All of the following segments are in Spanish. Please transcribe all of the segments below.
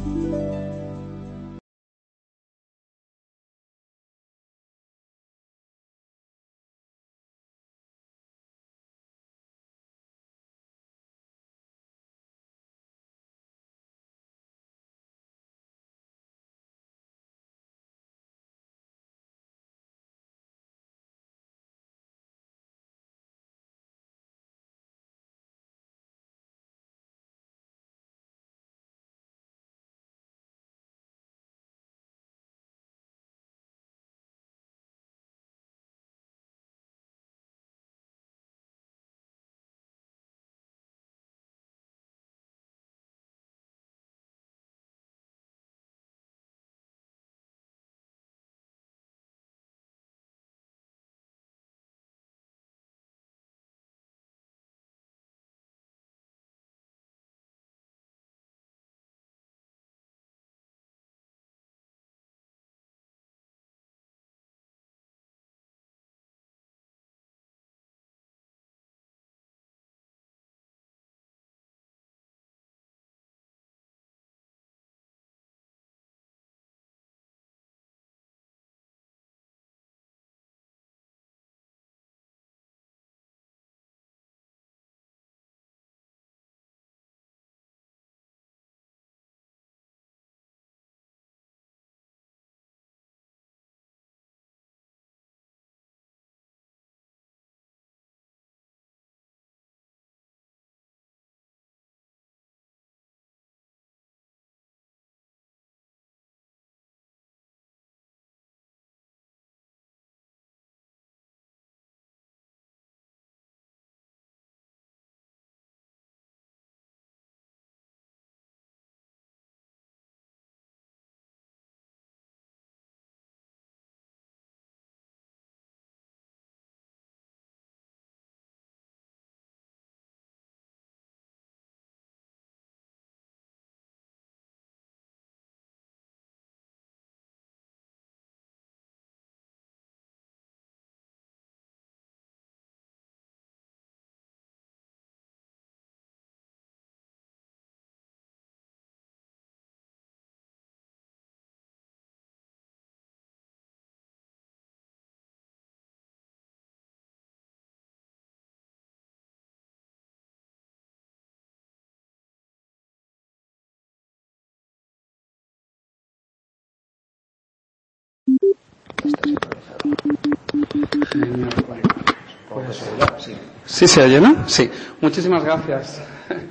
¿Sí se oye, no? Sí. Muchísimas gracias.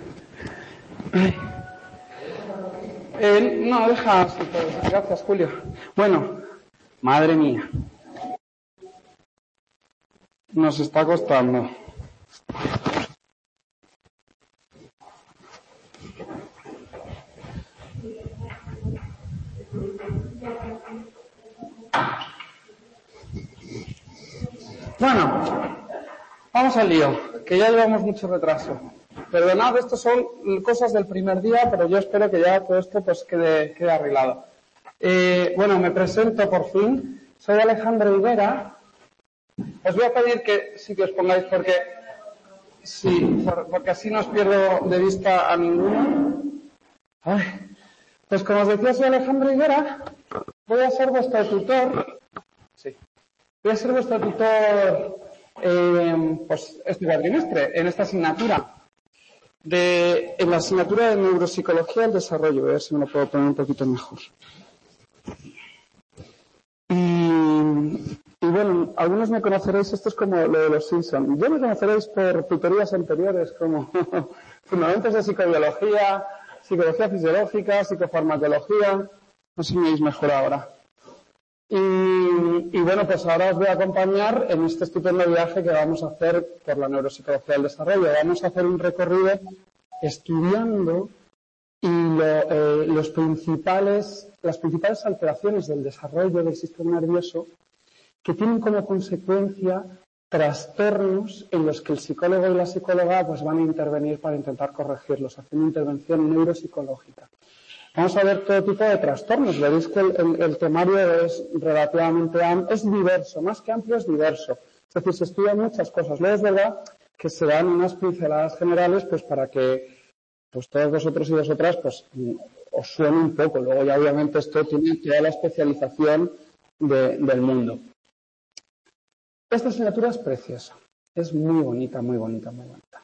No, deja. Gracias, Julio. Bueno, madre mía. Nos está costando. Bueno, vamos al lío, que ya llevamos mucho retraso. Perdonad, esto son cosas del primer día, pero yo espero que ya todo esto pues quede arreglado. Bueno, me presento por fin. Soy Alejandro Higuera. Os voy a pedir que sí que os pongáis porque así no os pierdo de vista a ninguno. Pues como os decía, soy Alejandro Higuera. Voy a ser vuestro tutor. Sí. Voy a ser vuestro tutor pues este cuatrimestre, en esta asignatura. En la asignatura de Neuropsicología del Desarrollo. Voy a ver si me lo puedo poner un poquito mejor. Y bueno, algunos me conoceréis, esto es como lo de los Simpsons. Yo me conoceréis por tutorías anteriores como Fundamentos de Psicobiología, Psicología Fisiológica, Psicofarmacología. No sé si me veis mejor ahora. Y bueno, pues ahora os voy a acompañar en este estupendo viaje que vamos a hacer por la Neuropsicología del Desarrollo. Vamos a hacer un recorrido estudiando las principales alteraciones del desarrollo del sistema nervioso que tienen como consecuencia trastornos en los que el psicólogo y la psicóloga pues van a intervenir para intentar corregirlos, haciendo intervención neuropsicológica. Vamos a ver todo tipo de trastornos. Veréis que el temario es relativamente amplio, es diverso, más que amplio es diverso. Es decir, se estudian muchas cosas. Luego es verdad que se dan unas pinceladas generales pues para que pues todos vosotros y vosotras pues os suene un poco. Luego ya obviamente esto tiene toda la especialización del mundo. Esta asignatura es preciosa, es muy bonita, muy bonita, muy bonita.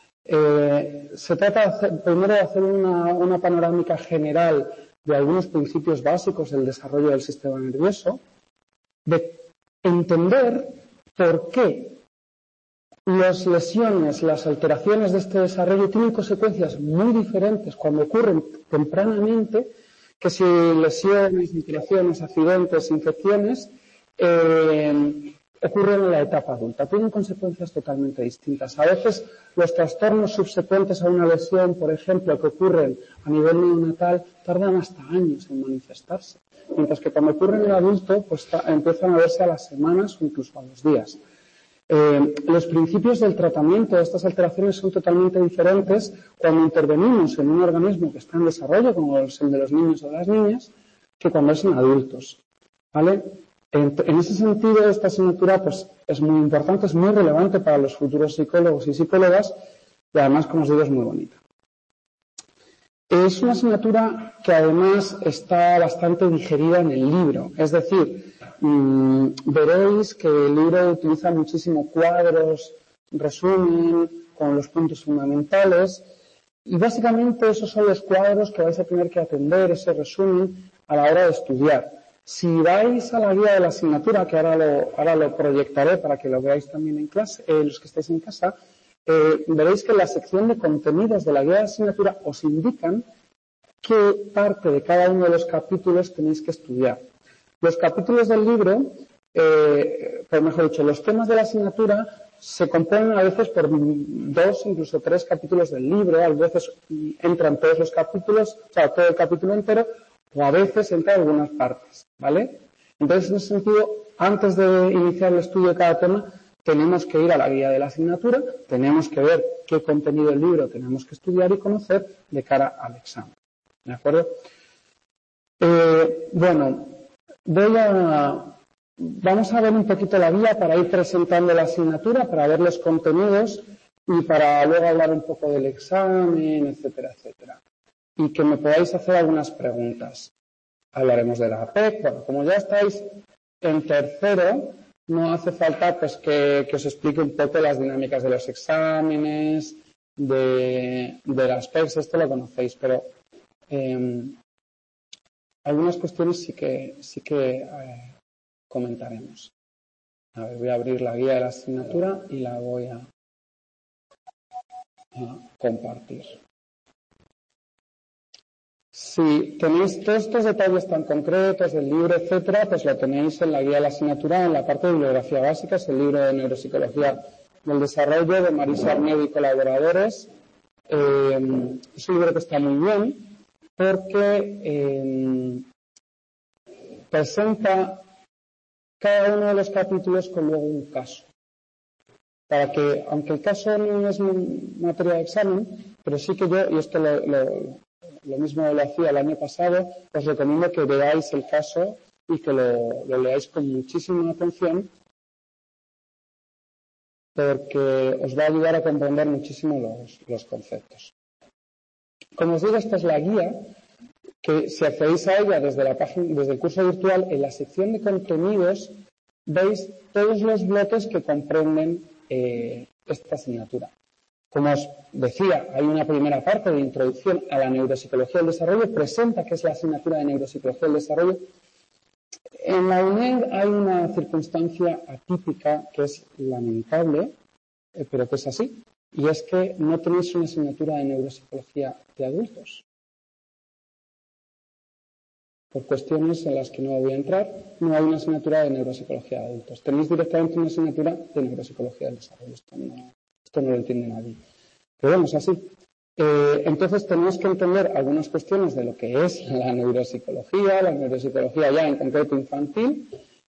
Se trata primero de hacer una panorámica general de algunos principios básicos del desarrollo del sistema nervioso, de entender por qué las lesiones, las alteraciones de este desarrollo tienen consecuencias muy diferentes cuando ocurren tempranamente que si lesiones, mutilaciones, accidentes, infecciones ocurren en la etapa adulta. Tienen consecuencias totalmente distintas. A veces los trastornos subsecuentes a una lesión, por ejemplo, que ocurren a nivel neonatal, tardan hasta años en manifestarse. Mientras que cuando ocurre en el adulto, pues empiezan a verse a las semanas o incluso a los días. Los principios del tratamiento de estas alteraciones son totalmente diferentes cuando intervenimos en un organismo que está en desarrollo, como es el de los niños o de las niñas, que cuando es en adultos. ¿Vale? En ese sentido, esta asignatura pues, es muy importante, es muy relevante para los futuros psicólogos y psicólogas y además, como os digo, es muy bonita. Es una asignatura que además está bastante digerida en el libro, es decir, veréis que el libro utiliza muchísimo cuadros, resumen, con los puntos fundamentales y básicamente esos son los cuadros que vais a tener que atender, ese resumen, a la hora de estudiar. Si vais a la guía de la asignatura, que ahora lo proyectaré para que lo veáis también en clase, los que estáis en casa, veréis que en la sección de contenidos de la guía de asignatura os indican qué parte de cada uno de los capítulos tenéis que estudiar. Los capítulos del libro, pues mejor dicho, los temas de la asignatura se componen a veces por 2, incluso 3 capítulos del libro, a veces entran todos los capítulos, o sea, todo el capítulo entero, o a veces entra algunas partes, ¿vale? Entonces, en ese sentido, antes de iniciar el estudio de cada tema, tenemos que ir a la guía de la asignatura, tenemos que ver qué contenido del libro tenemos que estudiar y conocer de cara al examen. ¿De acuerdo? Bueno, vamos a ver un poquito la guía para ir presentando la asignatura, para ver los contenidos y para luego hablar un poco del examen, etcétera, etcétera. Y que me podáis hacer algunas preguntas. Hablaremos de la APEC. Bueno, como ya estáis en tercero, no hace falta pues que os explique un poco las dinámicas de los exámenes, de las PECs, esto lo conocéis, pero algunas cuestiones sí que comentaremos. A ver, voy a abrir la guía de la asignatura y la voy a compartir. Si tenéis todos estos detalles tan concretos del libro, etcétera, pues lo tenéis en la guía de la asignatura, en la parte de bibliografía básica, es el libro de Neuropsicología del Desarrollo de Marisa Arnedo y colaboradores. Es un libro que está muy bien porque presenta cada uno de los capítulos con luego un caso. Para que, aunque el caso no es materia de examen, pero sí que yo, y esto lo mismo lo hacía el año pasado, os recomiendo que veáis el caso y que lo leáis con muchísima atención porque os va a ayudar a comprender muchísimo los conceptos. Como os digo, esta es la guía que si accedéis a ella desde la página, desde el curso virtual, en la sección de contenidos veis todos los bloques que comprenden esta asignatura. Como os decía, hay una primera parte de introducción a la neuropsicología del desarrollo, presenta qué es la asignatura de neuropsicología del desarrollo. En la UNED hay una circunstancia atípica que es lamentable, pero que es así, y es que no tenéis una asignatura de neuropsicología de adultos. Por cuestiones en las que no voy a entrar, no hay una asignatura de neuropsicología de adultos. Tenéis directamente una asignatura de neuropsicología del desarrollo. Esto no lo entiende nadie. Pero bueno, es así. Entonces tenemos que entender algunas cuestiones de lo que es la neuropsicología ya en concreto infantil,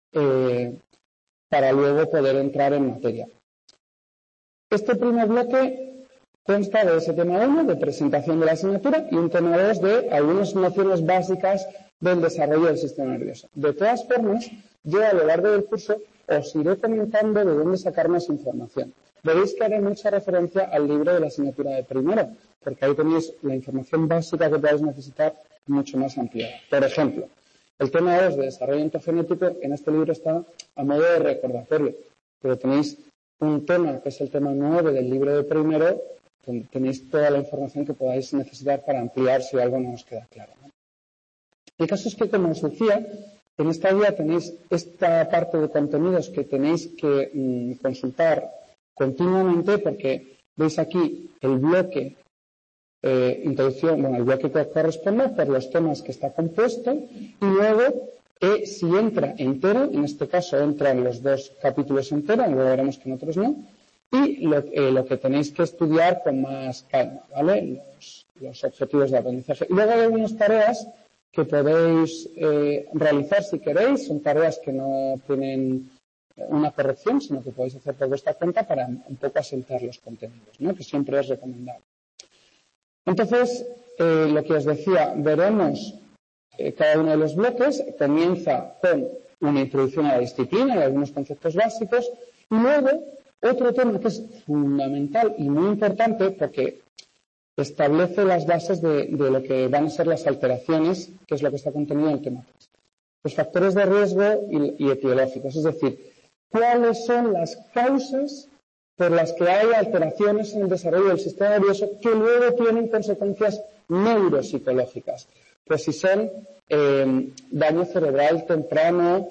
para luego poder entrar en materia. Este primer bloque consta de ese tema 1, de presentación de la asignatura, y un tema 2 de algunas nociones básicas del desarrollo del sistema nervioso. De todas formas, yo a lo largo del curso os iré comentando de dónde sacar más información. Veréis que haré mucha referencia al libro de la asignatura de primero, porque ahí tenéis la información básica que podéis necesitar mucho más ampliada. Por ejemplo, el tema 2 de desarrollo ontogenético en este libro está a modo de recordatorio, pero tenéis un tema que es el tema 9 del libro de primero, donde tenéis toda la información que podáis necesitar para ampliar si algo no os queda claro, ¿no? El caso es que, como os decía, en esta guía tenéis esta parte de contenidos que tenéis que consultar continuamente, porque veis aquí el bloque introducción, el bloque que corresponde por los temas que está compuesto, y luego si entra entero, en este caso entran los 2 capítulos enteros, luego veremos que en otros no, y lo que tenéis que estudiar con más calma, ¿vale? Los objetivos de aprendizaje. Y luego hay algunas tareas que podéis realizar si queréis, son tareas que no tienen una corrección, sino que podéis hacer por vuestra cuenta para un poco asentar los contenidos, ¿no? Que siempre es recomendable. Entonces, lo que os decía, veremos cada uno de los bloques, comienza con una introducción a la disciplina y algunos conceptos básicos, y luego otro tema que es fundamental y muy importante porque establece las bases de lo que van a ser las alteraciones, que es lo que está contenido en el tema 3. Los factores de riesgo y etiológicos, es decir, cuáles son las causas por las que hay alteraciones en el desarrollo del sistema nervioso que luego tienen consecuencias neuropsicológicas. Pues si son daño cerebral temprano,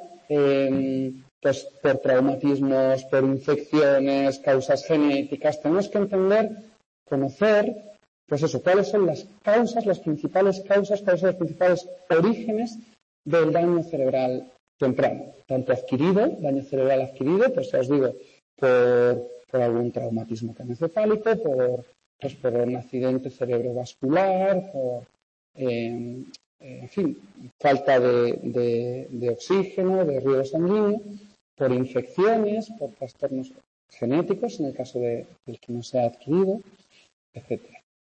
pues por traumatismos, por infecciones, causas genéticas, tenemos que entender, conocer, pues eso, cuáles son las causas, las principales causas, cuáles son los principales orígenes del daño cerebral temprano, tanto adquirido, daño cerebral adquirido, pues ya os digo, por algún traumatismo craneoencefálico, por un accidente cerebrovascular, por, en fin, falta de oxígeno, de riego sanguíneo, por infecciones, por trastornos genéticos, en el caso del que no se ha adquirido, etc.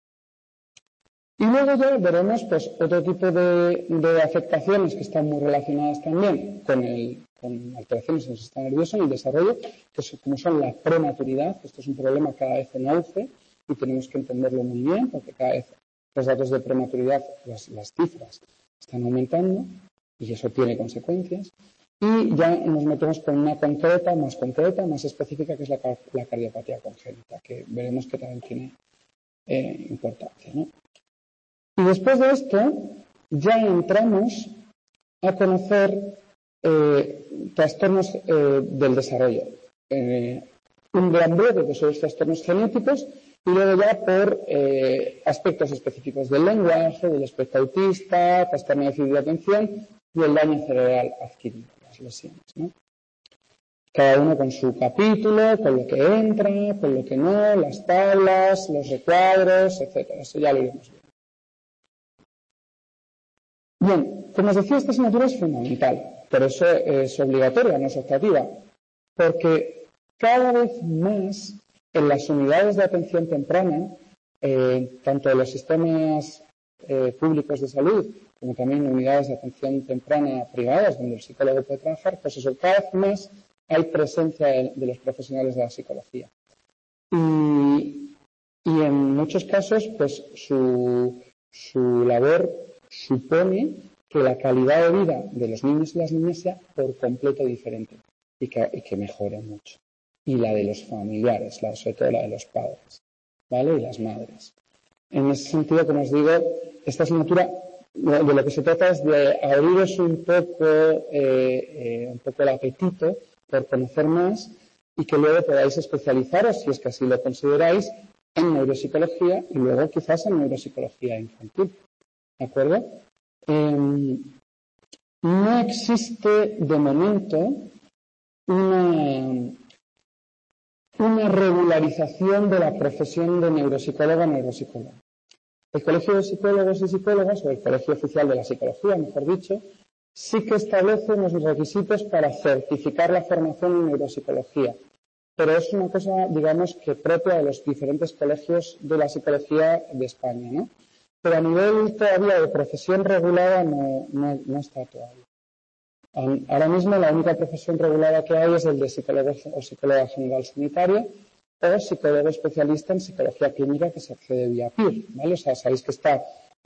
Y luego ya veremos pues otro tipo de afectaciones que están muy relacionadas también con alteraciones en el sistema nervioso, en el desarrollo, como son la prematuridad. Esto es un problema cada vez en auge y tenemos que entenderlo muy bien porque cada vez los datos de prematuridad, las cifras están aumentando y eso tiene consecuencias. Y ya nos metemos con una concreta, más específica, que es la cardiopatía congénita, que veremos que también tiene importancia, ¿no? Y después de esto, ya entramos a conocer trastornos del desarrollo. Un gran bloque que son los trastornos genéticos y luego ya por aspectos específicos del lenguaje, del espectro autista, trastorno de déficit de atención y el daño cerebral adquirido, las lesiones, ¿no? Cada uno con su capítulo, con lo que entra, con lo que no, las tablas, los recuadros, etcétera. Eso ya lo iremos viendo. Bien, como os decía, esta asignatura es fundamental, por eso es obligatoria, no es optativa, porque cada vez más en las unidades de atención temprana, tanto en los sistemas públicos de salud como también en unidades de atención temprana privadas donde el psicólogo puede trabajar, pues eso, cada vez más hay presencia de los profesionales de la psicología. Y en muchos casos, pues su labor supone que la calidad de vida de los niños y las niñas sea por completo diferente y que mejore mucho. Y la de los familiares, sobre todo la de los padres, ¿vale? Y las madres. En ese sentido, como os digo, esta asignatura de lo que se trata es de abriros un poco el apetito por conocer más y que luego podáis especializaros, si es que así lo consideráis, en neuropsicología y luego quizás en neuropsicología infantil. ¿De acuerdo? No existe de momento una regularización de la profesión de neuropsicóloga o neuropsicólogo. El Colegio de Psicólogos y Psicólogas, o el Colegio Oficial de la Psicología, mejor dicho, sí que establece unos requisitos para certificar la formación en neuropsicología. Pero es una cosa, digamos, que propia de los diferentes colegios de la psicología de España, ¿no? Pero a nivel todavía de profesión regulada no está todavía. Ahora mismo la única profesión regulada que hay es el de psicólogo o psicóloga general sanitario o psicólogo especialista en psicología clínica que se accede vía PIR, ¿vale? O sea, sabéis que está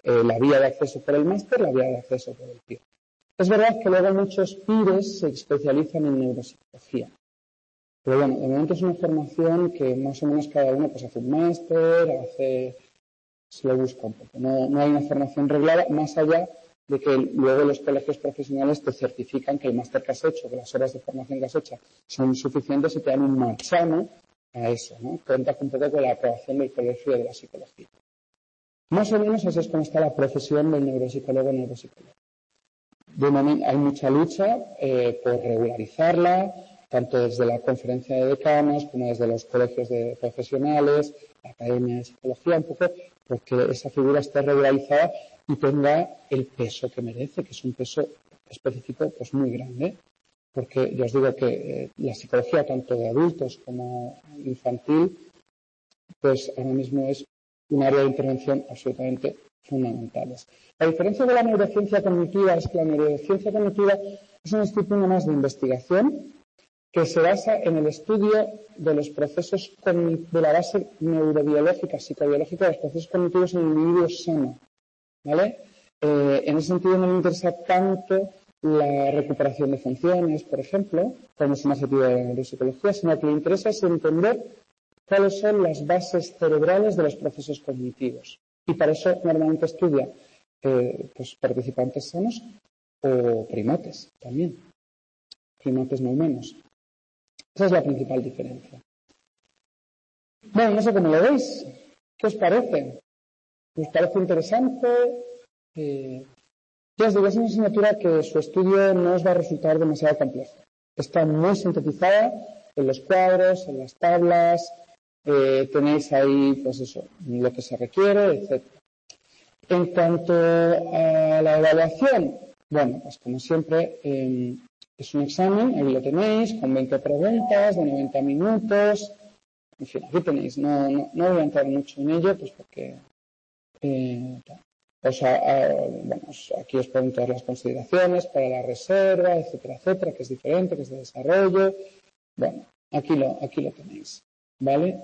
la vía de acceso por el máster, la vía de acceso por el PIR. Es verdad que luego muchos PIRes se especializan en neuropsicología. Pero bueno, de momento es una formación que más o menos cada uno pues hace un máster, se lo busca un poco. No hay una formación reglada, más allá de que luego los colegios profesionales te certifican que el máster que has hecho, que las horas de formación que has hecho son suficientes y te dan un marchamo a eso, ¿no? Cuenta un poco con la aprobación del Colegio de la Psicología. Más o menos así es como está la profesión del neuropsicólogo o neuropsicóloga. De momento hay mucha lucha por regularizarla, tanto desde la conferencia de decanos como desde los colegios de profesionales, la Academia de Psicología, un poco porque esa figura esté regularizada y tenga el peso que merece, que es un peso específico pues muy grande. Porque yo os digo que la psicología, tanto de adultos como infantil, pues ahora mismo es un área de intervención absolutamente fundamental. La diferencia de la neurociencia cognitiva es que la neurociencia cognitiva es una disciplina más de investigación que se basa en el estudio de los procesos de la base neurobiológica, psicobiológica de los procesos cognitivos en el individuo sano, ¿vale? En ese sentido no me interesa tanto la recuperación de funciones, por ejemplo, como es un objetivo de la neuropsicología, sino que le interesa es entender cuáles son las bases cerebrales de los procesos cognitivos. Y para eso normalmente estudia pues participantes sanos o primates también, primates no humanos. Esa es la principal diferencia. Bueno, no sé cómo lo veis. ¿Qué os parece? ¿Os parece interesante? Ya os digo, es una asignatura que su estudio no os va a resultar demasiado complejo. Está muy sintetizada en los cuadros, en las tablas, tenéis ahí, pues eso, lo que se requiere, etc. En cuanto a la evaluación, bueno, pues como siempre, es un examen, ahí lo tenéis, con 20 preguntas de 90 minutos. En fin, aquí tenéis, no voy a entrar mucho en ello, pues porque bueno, aquí os ponen todas las consideraciones para la reserva, etcétera, etcétera, que es diferente, que es de desarrollo. Bueno, aquí lo tenéis, ¿vale?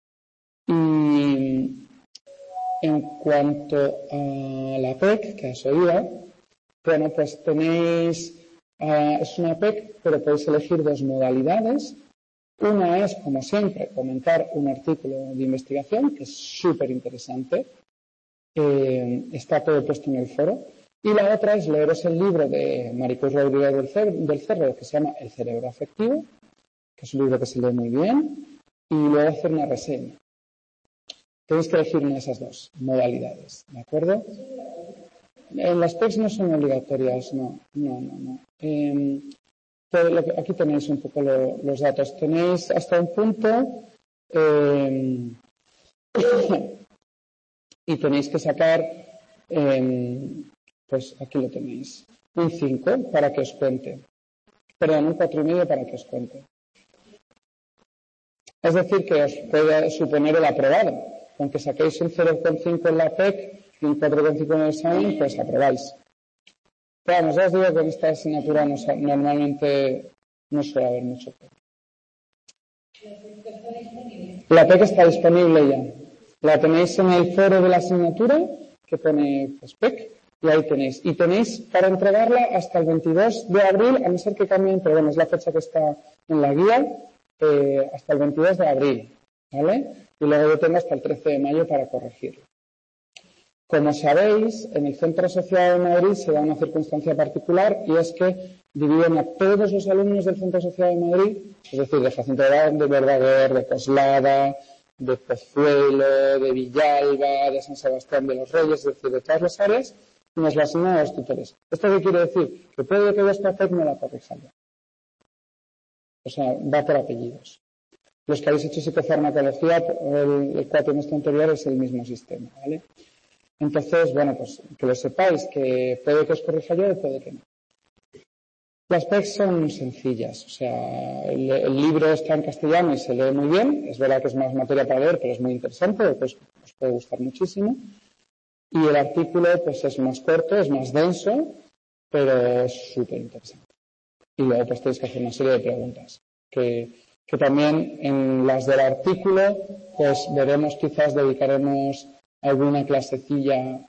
Y en cuanto a la PEC, que os oía, bueno, pues tenéis, es una PEC, pero podéis elegir dos modalidades. Una es, como siempre, comentar un artículo de investigación, que es súper interesante. Está todo puesto en el foro. Y la otra es leeros el libro de Maricruz Rodríguez del Cerro, que se llama El cerebro afectivo, que es un libro que se lee muy bien, y luego hacer una reseña. Tenéis que elegir una de esas dos modalidades, ¿de acuerdo? Las PECs no son obligatorias, no. Aquí tenéis un poco los datos. Tenéis hasta un punto y tenéis que sacar, pues aquí lo tenéis, un 5 para que os cuente. Perdón, un 4,5 para que os cuente. Es decir, que os puede suponer el aprobado. Aunque saquéis un 0,5 en la PEC y un 4,5 en el examen, pues aprobáis. Pero vamos, ya os digo que en esta asignatura normalmente no suele haber mucho PEC. La PEC está disponible ya. La tenéis en el foro de la asignatura, que pone pues, PEC, y ahí tenéis. Y tenéis para entregarla hasta el 22 de abril, a no ser que cambien, pero bueno, es la fecha que está en la guía, hasta el 22 de abril, ¿vale? Y luego yo tengo hasta el 13 de mayo para corregirlo. Como sabéis, en el Centro Asociado de Madrid se da una circunstancia particular y es que dividen a todos los alumnos del Centro Asociado de Madrid, es decir, de Jacinto de Verdaguer, de Coslada, de Pozuelo, de Villalba, de San Sebastián de los Reyes, es decir, de todas las áreas, y nos la asignan a los tutores. ¿Esto qué quiere decir? Que puede que vuestra PEC no la corrijan ya. O sea, va por apellidos. Los que habéis hecho psicofarmacología, el cuatrimestre anterior es el mismo sistema, ¿vale? Entonces, bueno, pues que lo sepáis, que puede que os corrija yo o puede que no. Las PECs son sencillas, o sea, el libro está en castellano y se lee muy bien, es verdad que es más materia para leer, pero es muy interesante, pues os puede gustar muchísimo. Y el artículo, pues es más corto, es más denso, pero es súper interesante. Y luego pues tenéis que hacer una serie de preguntas, que también en las del artículo, pues veremos, quizás dedicaremos alguna clasecilla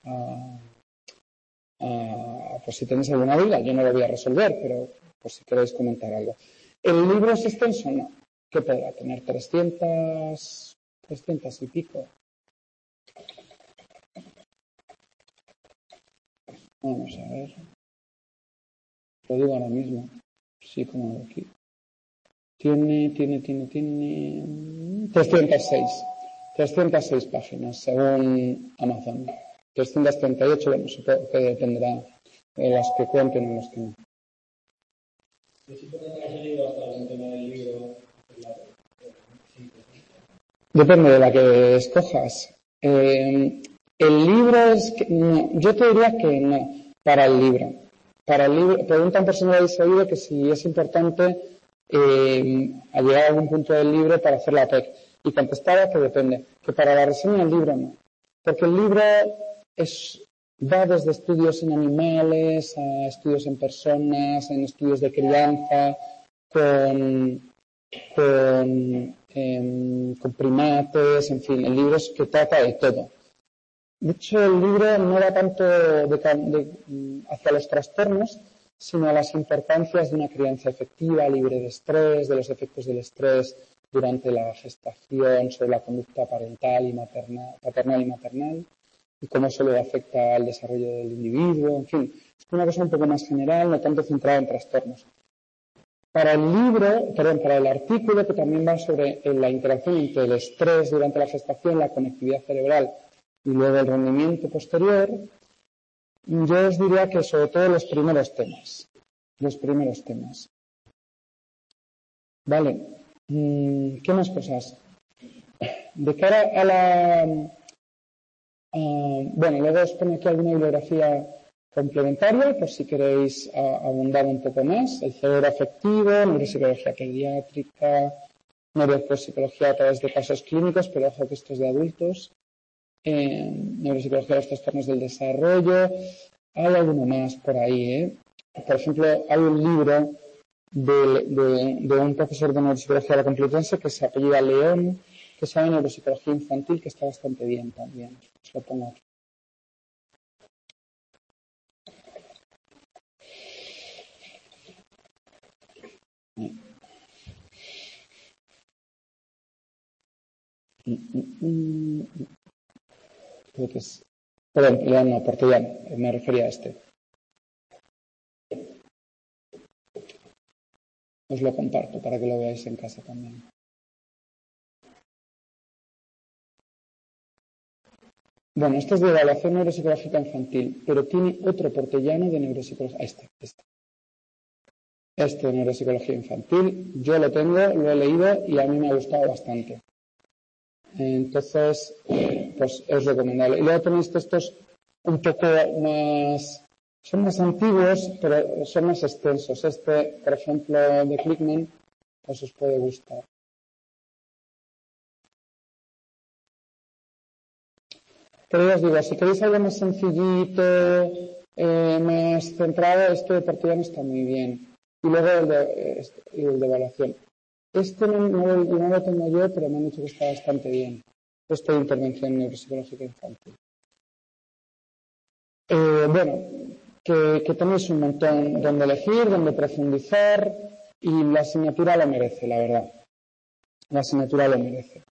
pues si tenéis alguna duda. Yo no lo voy a resolver, pero pues si queréis comentar algo. ¿El libro es extenso? No. ¿Qué podrá tener? 300 y pico. Vamos a ver. Lo digo ahora mismo. Sí, como lo aquí. Tiene 306 páginas, según Amazon. 338, bueno, supongo que dependerá de las que cuenten o las que no. Depende de la que escojas. El libro es que, no, yo te diría que no, para el libro. Preguntan por si no habéis oído que si es importante al llegar a algún punto del libro para hacer la PEC. Y contestaba que depende, que para la reseña del libro no. Porque el libro va desde estudios en animales a estudios en personas, en estudios de crianza, con primates, en fin, el libro es que trata de todo. De hecho, el libro no va tanto hacia los trastornos, sino a las importancias de una crianza efectiva, libre de estrés, de los efectos del estrés durante la gestación, sobre la conducta paternal y maternal, y cómo eso le afecta al desarrollo del individuo, en fin, es una cosa un poco más general, no tanto centrada en trastornos. Para el artículo, que también va sobre la interacción entre el estrés durante la gestación, la conectividad cerebral y luego el rendimiento posterior, yo os diría que sobre todo los primeros temas. Vale. ¿Qué más cosas? De cara a la... bueno, luego os pongo aquí alguna bibliografía complementaria, por si queréis abundar un poco más. El cerebro afectivo, neuropsicología pediátrica, neuropsicología a través de casos clínicos, pero ojo que esto es de adultos. Neuropsicología de los trastornos del desarrollo. Hay alguno más por ahí, Por ejemplo, hay un libro de un profesor de neuropsicología de la Complutense que se apellida León, que se llama Neuropsicología Infantil, que está bastante bien también. Os lo pongo aquí. Perdón, León no, Portellano, me refería a este. Os lo comparto para que lo veáis en casa también. Bueno, esto es de evaluación neuropsicológica infantil, pero tiene otro Portellano de neuropsicología. Este de neuropsicología infantil, yo lo tengo, lo he leído y a mí me ha gustado bastante. Entonces, pues es recomendable. Y luego tenéis textos un poco más, son más antiguos, pero son más extensos. Este, por ejemplo, de Klickman, pues os puede gustar. Pero ya os digo, si queréis algo más sencillito, más centrado, este de Portellano está muy bien. Y luego el de evaluación. Este no lo tengo yo, pero me han dicho que está bastante bien. Este de intervención neuropsicológica infantil. Bueno, que tenéis un montón donde elegir, donde profundizar, y la asignatura lo merece, la verdad. La asignatura lo merece.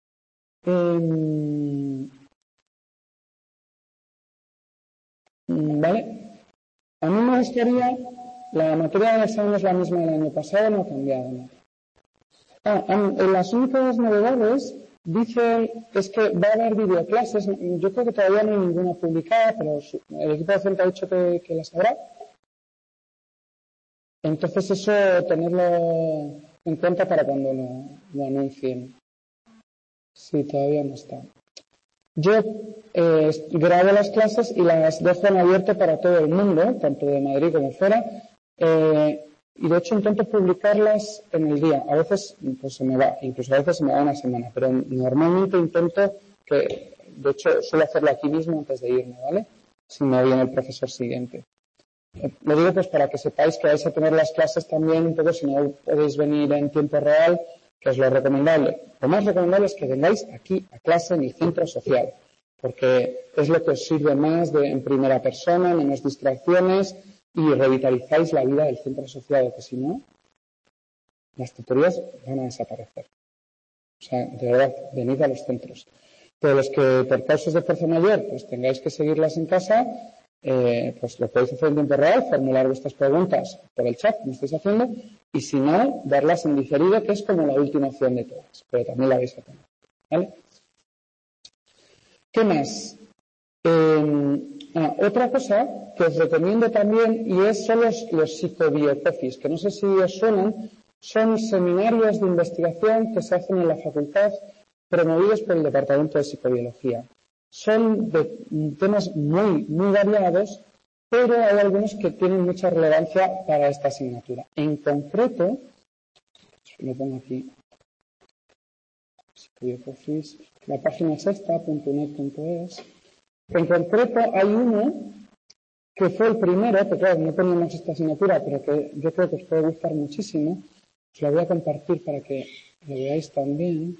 ¿Vale? A mí me gustaría, la materia de examen es la misma del año pasado, no ha cambiado nada. En las únicas novedades dicen es que va a haber videoclases. Yo creo que todavía no hay ninguna publicada, pero el equipo docente ha dicho que las habrá. Entonces eso tenerlo en cuenta para cuando lo anuncien. Sí, todavía no está. Yo grabo las clases y las dejo en abierto para todo el mundo, tanto de Madrid como fuera. Y de hecho intento publicarlas en el día. A veces pues se me va, incluso a veces se me va una semana, pero normalmente intento que, de hecho suelo hacerlo aquí mismo antes de irme, ¿vale? Si no viene el profesor siguiente. Lo digo pues para que sepáis que vais a tener las clases también un poco, si no podéis venir en tiempo real, que es lo recomendable. Lo más recomendable es que vengáis aquí a clase en el centro social. porque es lo que os sirve más en primera persona, menos distracciones y revitalizáis la vida del centro asociado, que si no, las tutorías van a desaparecer. O sea, de verdad, venid a los centros. Pero los que por causas de fuerza mayor pues tengáis que seguirlas en casa, pues lo podéis hacer en tiempo real, formular vuestras preguntas por el chat, como estáis haciendo, y si no, darlas en diferido, que es como la última opción de todas, pero también la vais a tener. ¿Vale? ¿Qué más? Otra cosa que os recomiendo también, y son los psicobiocofis, que no sé si os suenan, son seminarios de investigación que se hacen en la facultad promovidos por el Departamento de Psicobiología. Son de temas muy, muy variados, pero hay algunos que tienen mucha relevancia para esta asignatura. En concreto, lo pongo aquí, psicobiocofis, la página es esta, .net.es. En concreto hay uno que fue el primero, que claro, no teníamos esta asignatura, pero que yo creo que os puede gustar muchísimo. Os la voy a compartir para que lo veáis también.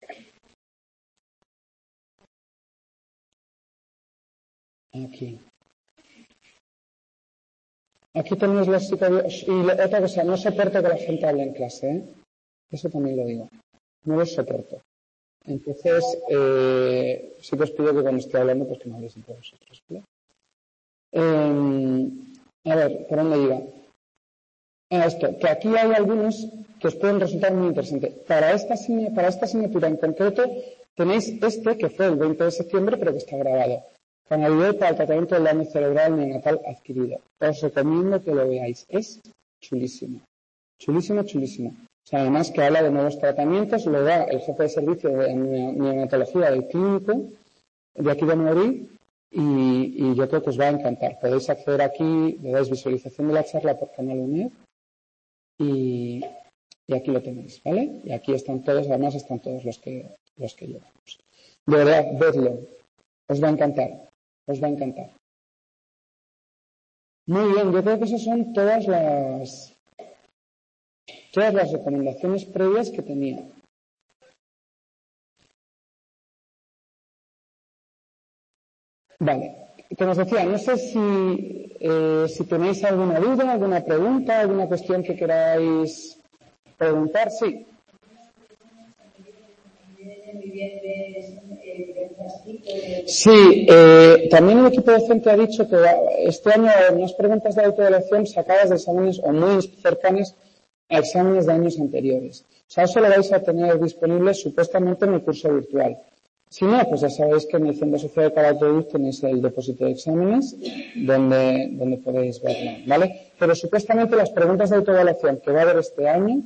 Aquí tenéis los psicobiólogos. Y otra cosa, no soporto que la gente hable en clase, ¿eh? Eso también lo digo. No los soporto. Entonces, sí que os pido que cuando esté hablando, pues que no habléis entre vosotros, ¿vale? A ver, ¿por dónde iba? Esto, que aquí hay algunos que os pueden resultar muy interesantes. Para esta asignatura en concreto, tenéis que fue el 20 de septiembre, pero que está grabado. Canalidad para el tratamiento del daño cerebral neonatal adquirido. Os recomiendo que lo veáis. Es chulísimo. Chulísimo, chulísimo. O sea, además que habla de nuevos tratamientos, lo da el jefe de servicio de neonatología del clínico de aquí de Madrid y yo creo que os va a encantar. Podéis acceder aquí, le dais visualización de la charla por Canal UNED y aquí lo tenéis, ¿vale? Y aquí están todos, además están todos los que llevamos. De verdad, vedlo. Os va a encantar. Os va a encantar. Muy bien, yo creo que esas son todas las recomendaciones previas que tenía. Vale, como os decía, no sé si tenéis alguna duda, alguna pregunta, alguna cuestión que queráis preguntar. Sí. Sí, también el equipo docente ha dicho que este año unas preguntas de autoevaluación sacadas de exámenes o muy cercanas a exámenes de años anteriores. O sea, eso lo vais a tener disponible supuestamente en el curso virtual. Si no, pues ya sabéis que en el Centro Social de Calatayud tenéis el depósito de exámenes donde podéis verlo, ¿vale? Pero supuestamente las preguntas de autoevaluación que va a haber este año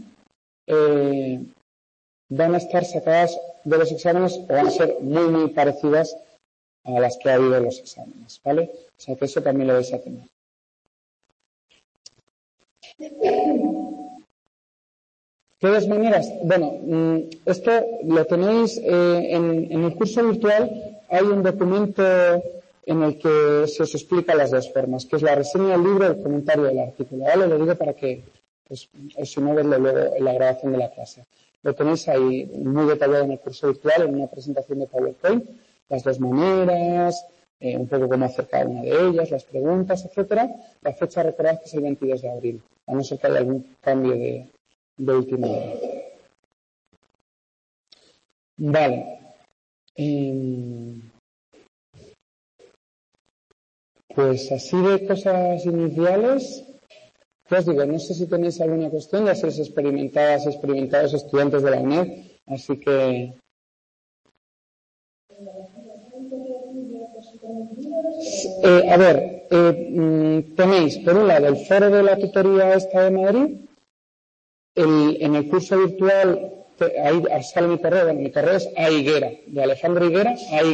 van a estar sacadas de los exámenes o van a ser muy, muy parecidas a las que ha habido en los exámenes, ¿vale? O sea que eso también lo vais a tener. ¿Qué dos maneras? Bueno, esto lo tenéis en el curso virtual. Hay un documento en el que se os explica las dos formas, que es la reseña del libro y el comentario del artículo, ¿vale? Lo digo para que, pues, si no, verlo luego en la grabación de la clase. Lo tenéis ahí muy detallado en el curso virtual, en una presentación de PowerPoint, las dos maneras, un poco cómo hacer cada una de ellas, las preguntas, etcétera. La fecha, recordad que es el 22 de abril, a no ser que haya algún cambio de última hora. Vale. Pues así de cosas iniciales, pues digo, no sé si tenéis alguna cuestión, ya sois experimentados estudiantes de la UNED, así que... a ver, tenéis por un lado el foro de la tutoría esta de Madrid. En el curso virtual, ahí sale mi correo, bueno, mi correo es ahiguera, de Alejandro Higuera,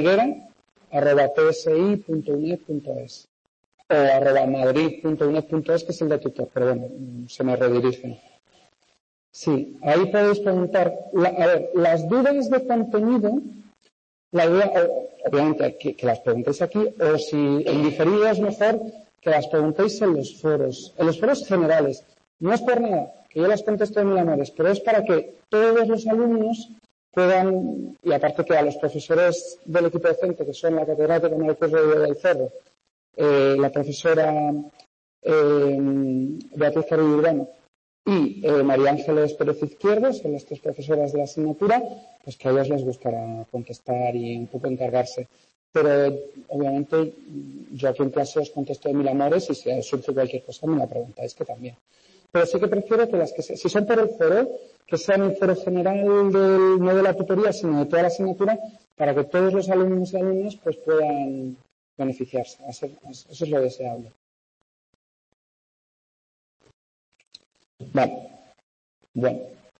ahiguera@psi.uned.es o @madrid.uned.es, que es el de tutor, pero bueno, se me redirigen. Sí, ahí podéis preguntar, a ver, las dudas de contenido, la duda, obviamente que las preguntéis aquí, o si en diferido es mejor que las preguntéis en los foros generales. No es por nada, que yo las contesto en mil amores, pero es para que todos los alumnos puedan, y aparte que a los profesores del equipo docente, que son la catedrática María Cruz Rodríguez del Cerro, la profesora Beatriz Carrillo Urbano y María Ángeles Pérez Izquierdo, son las tres profesoras de la asignatura, pues que a ellas les gustará contestar y un poco encargarse. Pero, obviamente, yo aquí en clase os contesto de mil amores y si surge cualquier cosa me la preguntáis, que también. Pero sí que prefiero que las que si son por el foro, que sean el foro general no de la tutoría, sino de toda la asignatura, para que todos los alumnos y alumnas pues puedan beneficiarse. Eso es lo deseable. Vale. Bueno.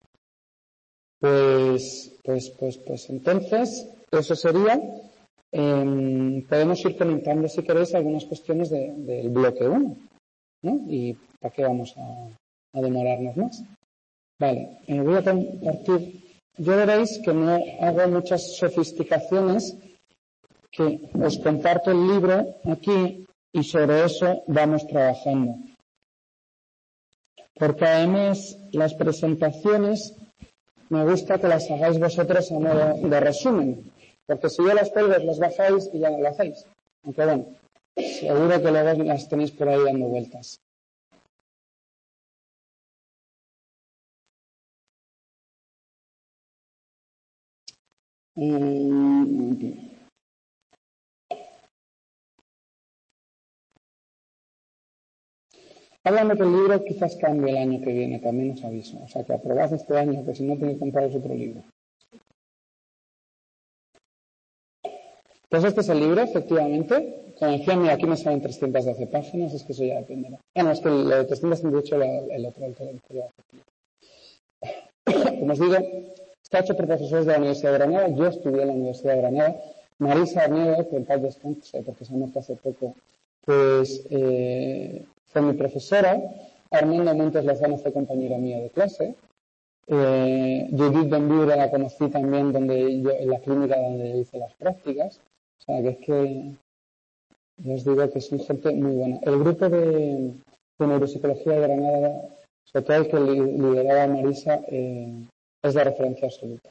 Pues entonces, eso sería. Podemos ir comentando, si queréis, algunas cuestiones del bloque 1, ¿no? Y para qué vamos a demorarnos más. Vale, voy a compartir. Yo veréis que no hago muchas sofisticaciones, que os comparto el libro aquí y sobre eso vamos trabajando. Porque además las presentaciones me gusta que las hagáis vosotros a modo de resumen. Porque si yo las cuelgo, las bajáis y ya no lo hacéis. Aunque bueno, seguro que luego las tenéis por ahí dando vueltas. Háblame que el libro quizás cambie el año que viene, también os aviso. O sea, que aprobad este año, que si no tenéis que compraros otro libro. Pues este es el libro, efectivamente. Como decía, mira, aquí me salen 312 páginas, es que eso ya dependerá. Ah, no, es que el de 338 el otro, el que como os digo, está hecho por profesores de la Universidad de Granada. Yo estudié en la Universidad de Granada. Marisa Arnedo, que en paz descanse, porque se ha muerto hace poco, pues fue mi profesora. Armando Montes Lozano fue compañero mío de clase. Judith Benviure la conocí también en la clínica donde hice las prácticas. O sea, que es que yo os digo que son gente muy buena. El grupo de neuropsicología de Granada, sobre todo el que lideraba Marisa, es de referencia absoluta.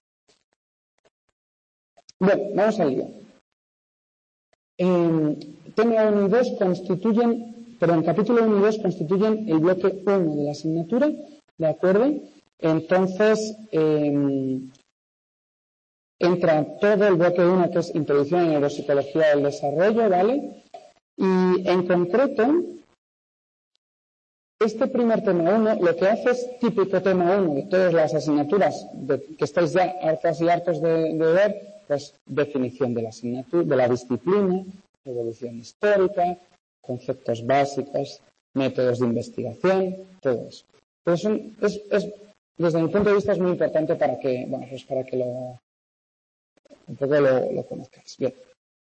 Bueno, vamos al lío. Tema 1 y 2 capítulo 1 y 2 constituyen el bloque 1 de la asignatura, ¿de acuerdo? Entonces, entra todo el bloque 1, que es Introducción a la Neuropsicología del Desarrollo, ¿vale? Y en concreto, este primer tema 1 lo que hace es típico tema 1 de todas las asignaturas que estáis ya hartas y hartos de ver, pues definición de la asignatura, de la disciplina, evolución histórica, conceptos básicos, métodos de investigación, todo eso. Pues desde mi punto de vista es muy importante para que lo conozcáis. Bien.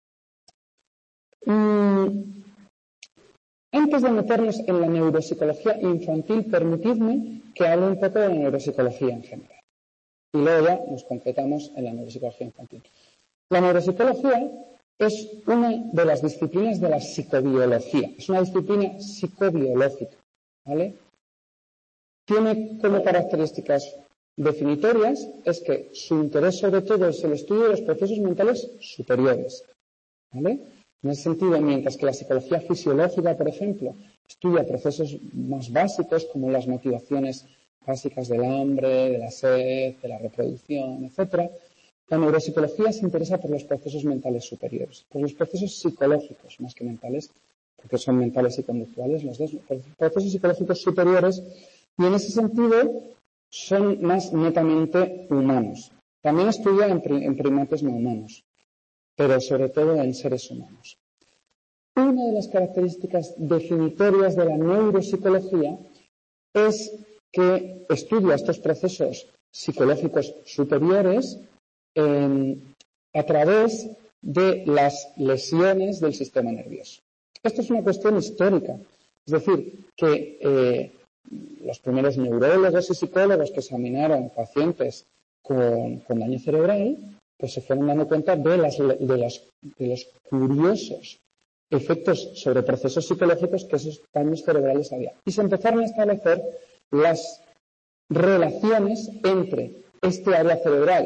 Antes de meternos en la neuropsicología infantil, permitidme que hable un poco de la neuropsicología en general. Y luego ya nos concretamos en la neuropsicología infantil. La neuropsicología es una de las disciplinas de la psicobiología. Es una disciplina psicobiológica, ¿vale? Tiene como características definitorias es que su interés sobre todo es el estudio de los procesos mentales superiores, ¿vale? En ese sentido, mientras que la psicología fisiológica, por ejemplo, estudia procesos más básicos como las motivaciones básicas del hambre, de la sed, de la reproducción, etc., la neuropsicología se interesa por los procesos mentales superiores, por los procesos psicológicos más que mentales, porque son mentales y conductuales los dos, procesos psicológicos superiores, y en ese sentido son más netamente humanos. También estudia en primates no humanos, pero sobre todo en seres humanos. Una de las características definitorias de la neuropsicología es que estudia estos procesos psicológicos superiores a través de las lesiones del sistema nervioso. Esto es una cuestión histórica. Es decir, que los primeros neurólogos y psicólogos que examinaron pacientes con daño cerebral, pues se fueron dando cuenta de los curiosos efectos sobre procesos psicológicos que esos daños cerebrales había. Y se empezaron a establecer las relaciones entre este área cerebral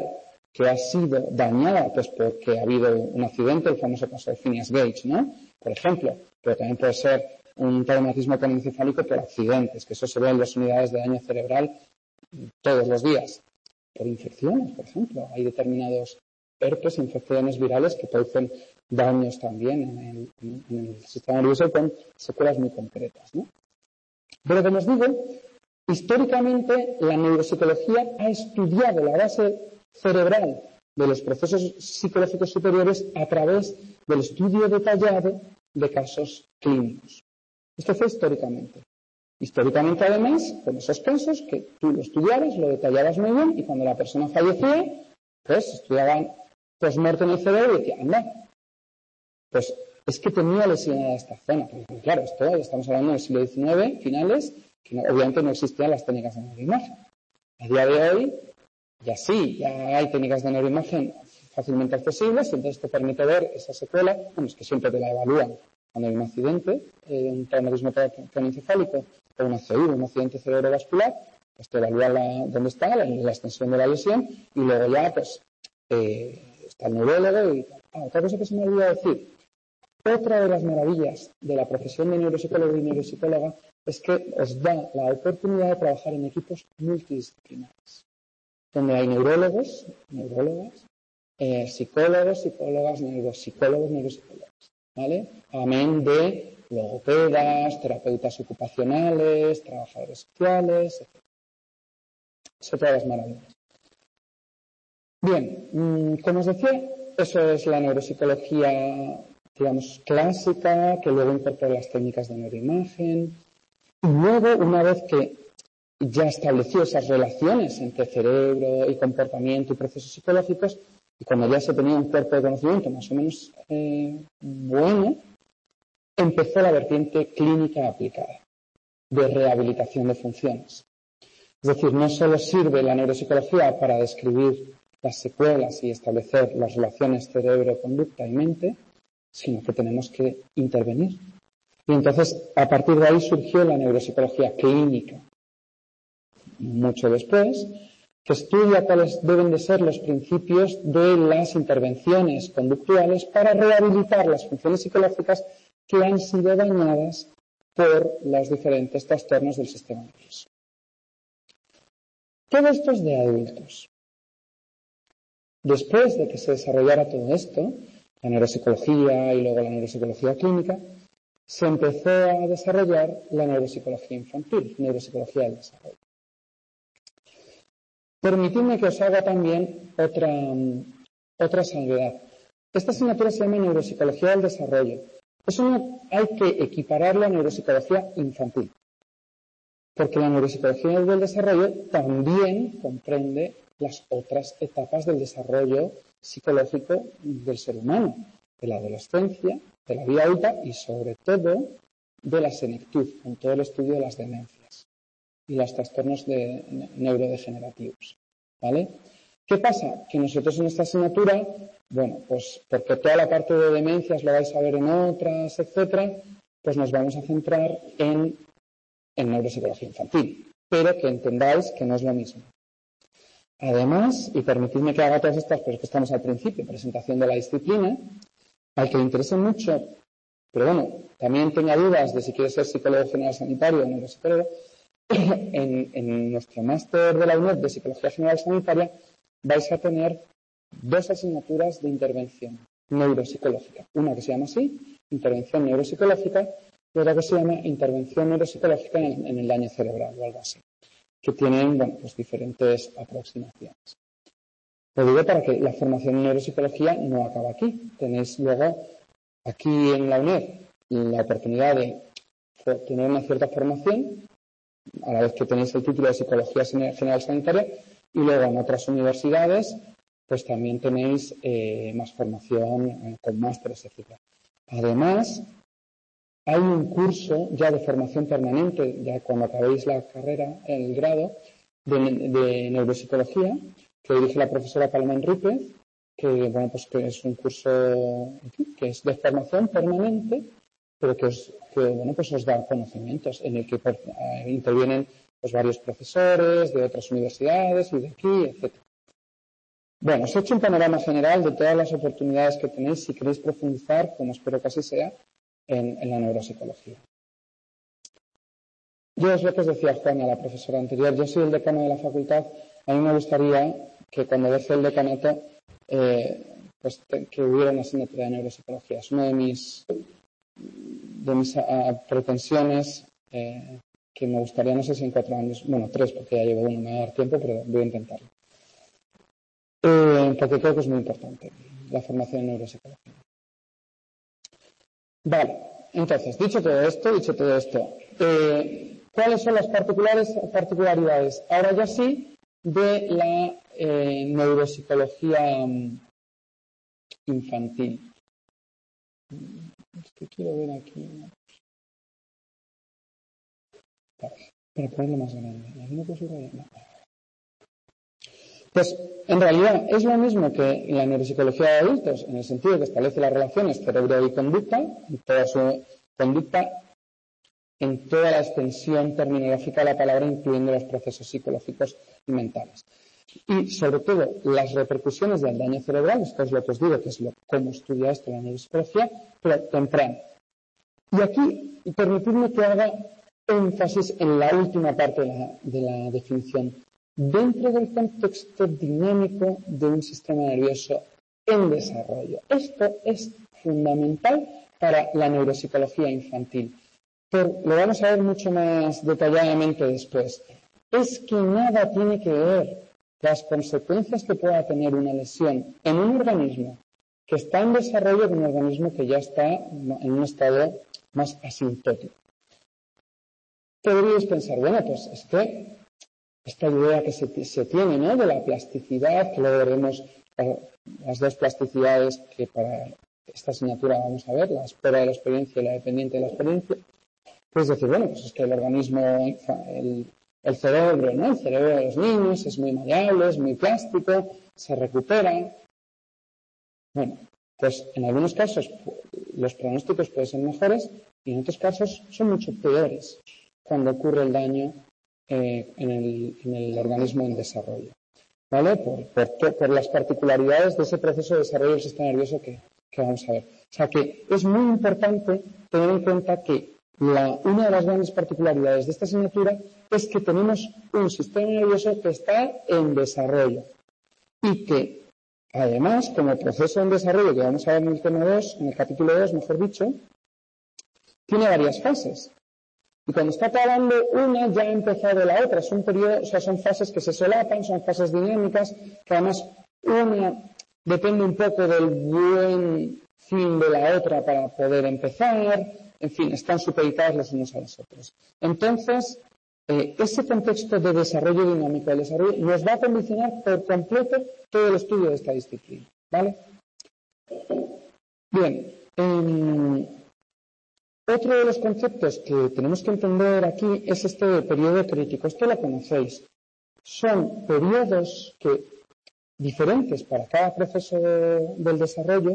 que ha sido dañada pues porque ha habido un accidente, el famoso caso de Phineas Gage, ¿no? Por ejemplo, pero también puede ser un traumatismo craneoencefálico por accidentes, que eso se ve en las unidades de daño cerebral todos los días. Por infecciones, por ejemplo. Hay determinados herpes, infecciones virales que producen daños también en el sistema nervioso con secuelas muy concretas, ¿no? Pero como os digo, históricamente la neuropsicología ha estudiado la base cerebral de los procesos psicológicos superiores a través del estudio detallado de casos clínicos. Esto fue históricamente. Históricamente, además, con esos casos que tú lo estudiabas, lo detallabas muy bien, y cuando la persona fallecía, pues estudiaban post-mortem en el cerebro y decían, anda, pues es que tenía lesionada esta zona. Porque, claro, esto estamos hablando del siglo XIX, finales, que obviamente no existían las técnicas de neuroimagen. A día de hoy, ya sí, ya hay técnicas de neuroimagen fácilmente accesibles, y entonces te permite ver esa secuela, bueno, es que siempre te la evalúan cuando hay un accidente, un traumatismo craneoencefálico o una CEU, un accidente cerebrovascular, pues te evalúa dónde está, la extensión de la lesión, y luego ya, pues, está el neurólogo y tal. Otra cosa que se me olvidó decir, otra de las maravillas de la profesión de neuropsicólogo y neuropsicóloga es que os da la oportunidad de trabajar en equipos multidisciplinares, donde hay neurólogos, neurólogas, psicólogos, psicólogas, neuropsicólogos, neuropsicólogas, ¿vale? Amén de logopedas, terapeutas ocupacionales, trabajadores sociales, etc. Eso todas las maravillas. Bien, como os decía, eso es la neuropsicología, digamos, clásica, que luego incorpora las técnicas de neuroimagen. Y luego, una vez que ya estableció esas relaciones entre cerebro y comportamiento y procesos psicológicos, y cuando ya se tenía un cuerpo de conocimiento más o menos bueno, empezó la vertiente clínica aplicada de rehabilitación de funciones. Es decir, no solo sirve la neuropsicología para describir las secuelas y establecer las relaciones cerebro, conducta y mente, sino que tenemos que intervenir. Y entonces, a partir de ahí surgió la neuropsicología clínica. Mucho después, que estudia cuáles deben de ser los principios de las intervenciones conductuales para rehabilitar las funciones psicológicas que han sido dañadas por los diferentes trastornos del sistema nervioso. Todo esto es de adultos. Después de que se desarrollara todo esto, la neuropsicología y luego la neuropsicología clínica, se empezó a desarrollar la neuropsicología infantil, neuropsicología del desarrollo. Permitidme que os haga también otra salvedad. Esta asignatura se llama neuropsicología del desarrollo. Eso no hay que equipararlo a neuropsicología infantil, porque la neuropsicología del desarrollo también comprende las otras etapas del desarrollo psicológico del ser humano, de la adolescencia, de la vida adulta y sobre todo de la senectud, con todo el estudio de las demencias y los trastornos neurodegenerativos, ¿vale? ¿Qué pasa? Que nosotros en esta asignatura, bueno, pues porque toda la parte de demencias lo vais a ver en otras, etcétera, pues nos vamos a centrar en neuropsicología infantil, pero que entendáis que no es lo mismo. Además, y permitidme que haga todas estas, pero es que estamos al principio, presentación de la disciplina, al que le interese mucho, pero bueno, también tenga dudas de si quiere ser psicólogo general sanitario o neuropsicólogo, en nuestro máster de la UNED de Psicología General Sanitaria vais a tener dos asignaturas de intervención neuropsicológica. Una que se llama así, intervención neuropsicológica, y otra que se llama intervención neuropsicológica en el daño cerebral o algo así, que tienen, bueno, pues diferentes aproximaciones. Lo digo para que la formación en neuropsicología no acaba aquí. Tenéis luego aquí en la UNED la oportunidad de tener una cierta formación a la vez que tenéis el título de Psicología General Sanitaria, y luego en otras universidades pues también tenéis más formación con másteres, etc. Además, hay un curso ya de formación permanente, ya cuando acabéis la carrera, el grado, de neuropsicología, que dirige la profesora Paloma Enríquez, que, bueno, pues que es un curso que es de formación permanente, pero que bueno, pues os da conocimientos en el que intervienen pues varios profesores de otras universidades y de aquí, etc. Bueno, os he hecho un panorama general de todas las oportunidades que tenéis si queréis profundizar, como espero que así sea, en la neuropsicología. Yo es lo que os decía Juana, la profesora anterior, yo soy el decano de la facultad, a mí me gustaría que cuando deje el decanato que hubiera una asignatura de neuropsicología. Es una de mis pretensiones que me gustaría, no sé si en 4 años, bueno, 3 porque ya llevo 1, me va a dar tiempo, pero voy a intentarlo. Porque creo que es muy importante la formación en neuropsicología. Vale, entonces, dicho todo esto, ¿cuáles son las particularidades? Ahora ya sí, de la neuropsicología infantil. Es que quiero ver aquí. Para ponerlo más grande. ¿Alguna posibilidad? No. Pues, en realidad, es lo mismo que la neuropsicología de adultos, en el sentido que establece las relaciones cerebro y conducta, en toda su conducta, en toda la extensión terminológica de la palabra, incluyendo los procesos psicológicos y mentales. Y, sobre todo, las repercusiones del daño cerebral, esto es lo que os digo, que es cómo estudia esto la neuropsicología, pero temprano. Y aquí, permitidme que haga énfasis en la última parte de la definición. Dentro del contexto dinámico de un sistema nervioso en desarrollo. Esto es fundamental para la neuropsicología infantil. Pero lo vamos a ver mucho más detalladamente después. Es que nada tiene que ver las consecuencias que pueda tener una lesión en un organismo que está en desarrollo con un organismo que ya está en un estado más asintótico. Podríais pensar, bueno, pues es que esta idea que se tiene, ¿no?, de la plasticidad, que luego veremos las 2 plasticidades que para esta asignatura vamos a ver, la espera de la experiencia y la dependiente de la experiencia. Pues decir, bueno, pues es que el organismo, el cerebro, ¿no?, el cerebro de los niños es muy maleable, es muy plástico, se recupera. Bueno, pues en algunos casos los pronósticos pueden ser mejores y en otros casos son mucho peores cuando ocurre el daño en el organismo en desarrollo, ¿vale? Por las particularidades de ese proceso de desarrollo del sistema nervioso que vamos a ver. O sea que es muy importante tener en cuenta que una de las grandes particularidades de esta asignatura es que tenemos un sistema nervioso que está en desarrollo y que, además, como proceso en desarrollo que vamos a ver en el tema 2, en el capítulo 2, mejor dicho, tiene varias fases. Y cuando está acabando una, ya ha empezado la otra. Son periodos, o sea, son fases que se solapan, son fases dinámicas, que además una depende un poco del buen fin de la otra para poder empezar. En fin, están supeditadas los unos a los otros. Entonces, ese contexto de desarrollo dinámico del desarrollo nos va a condicionar por completo todo el estudio de esta disciplina, ¿vale? Bien, otro de los conceptos que tenemos que entender aquí es este de periodo crítico. Esto lo conocéis. Son periodos diferentes para cada proceso del desarrollo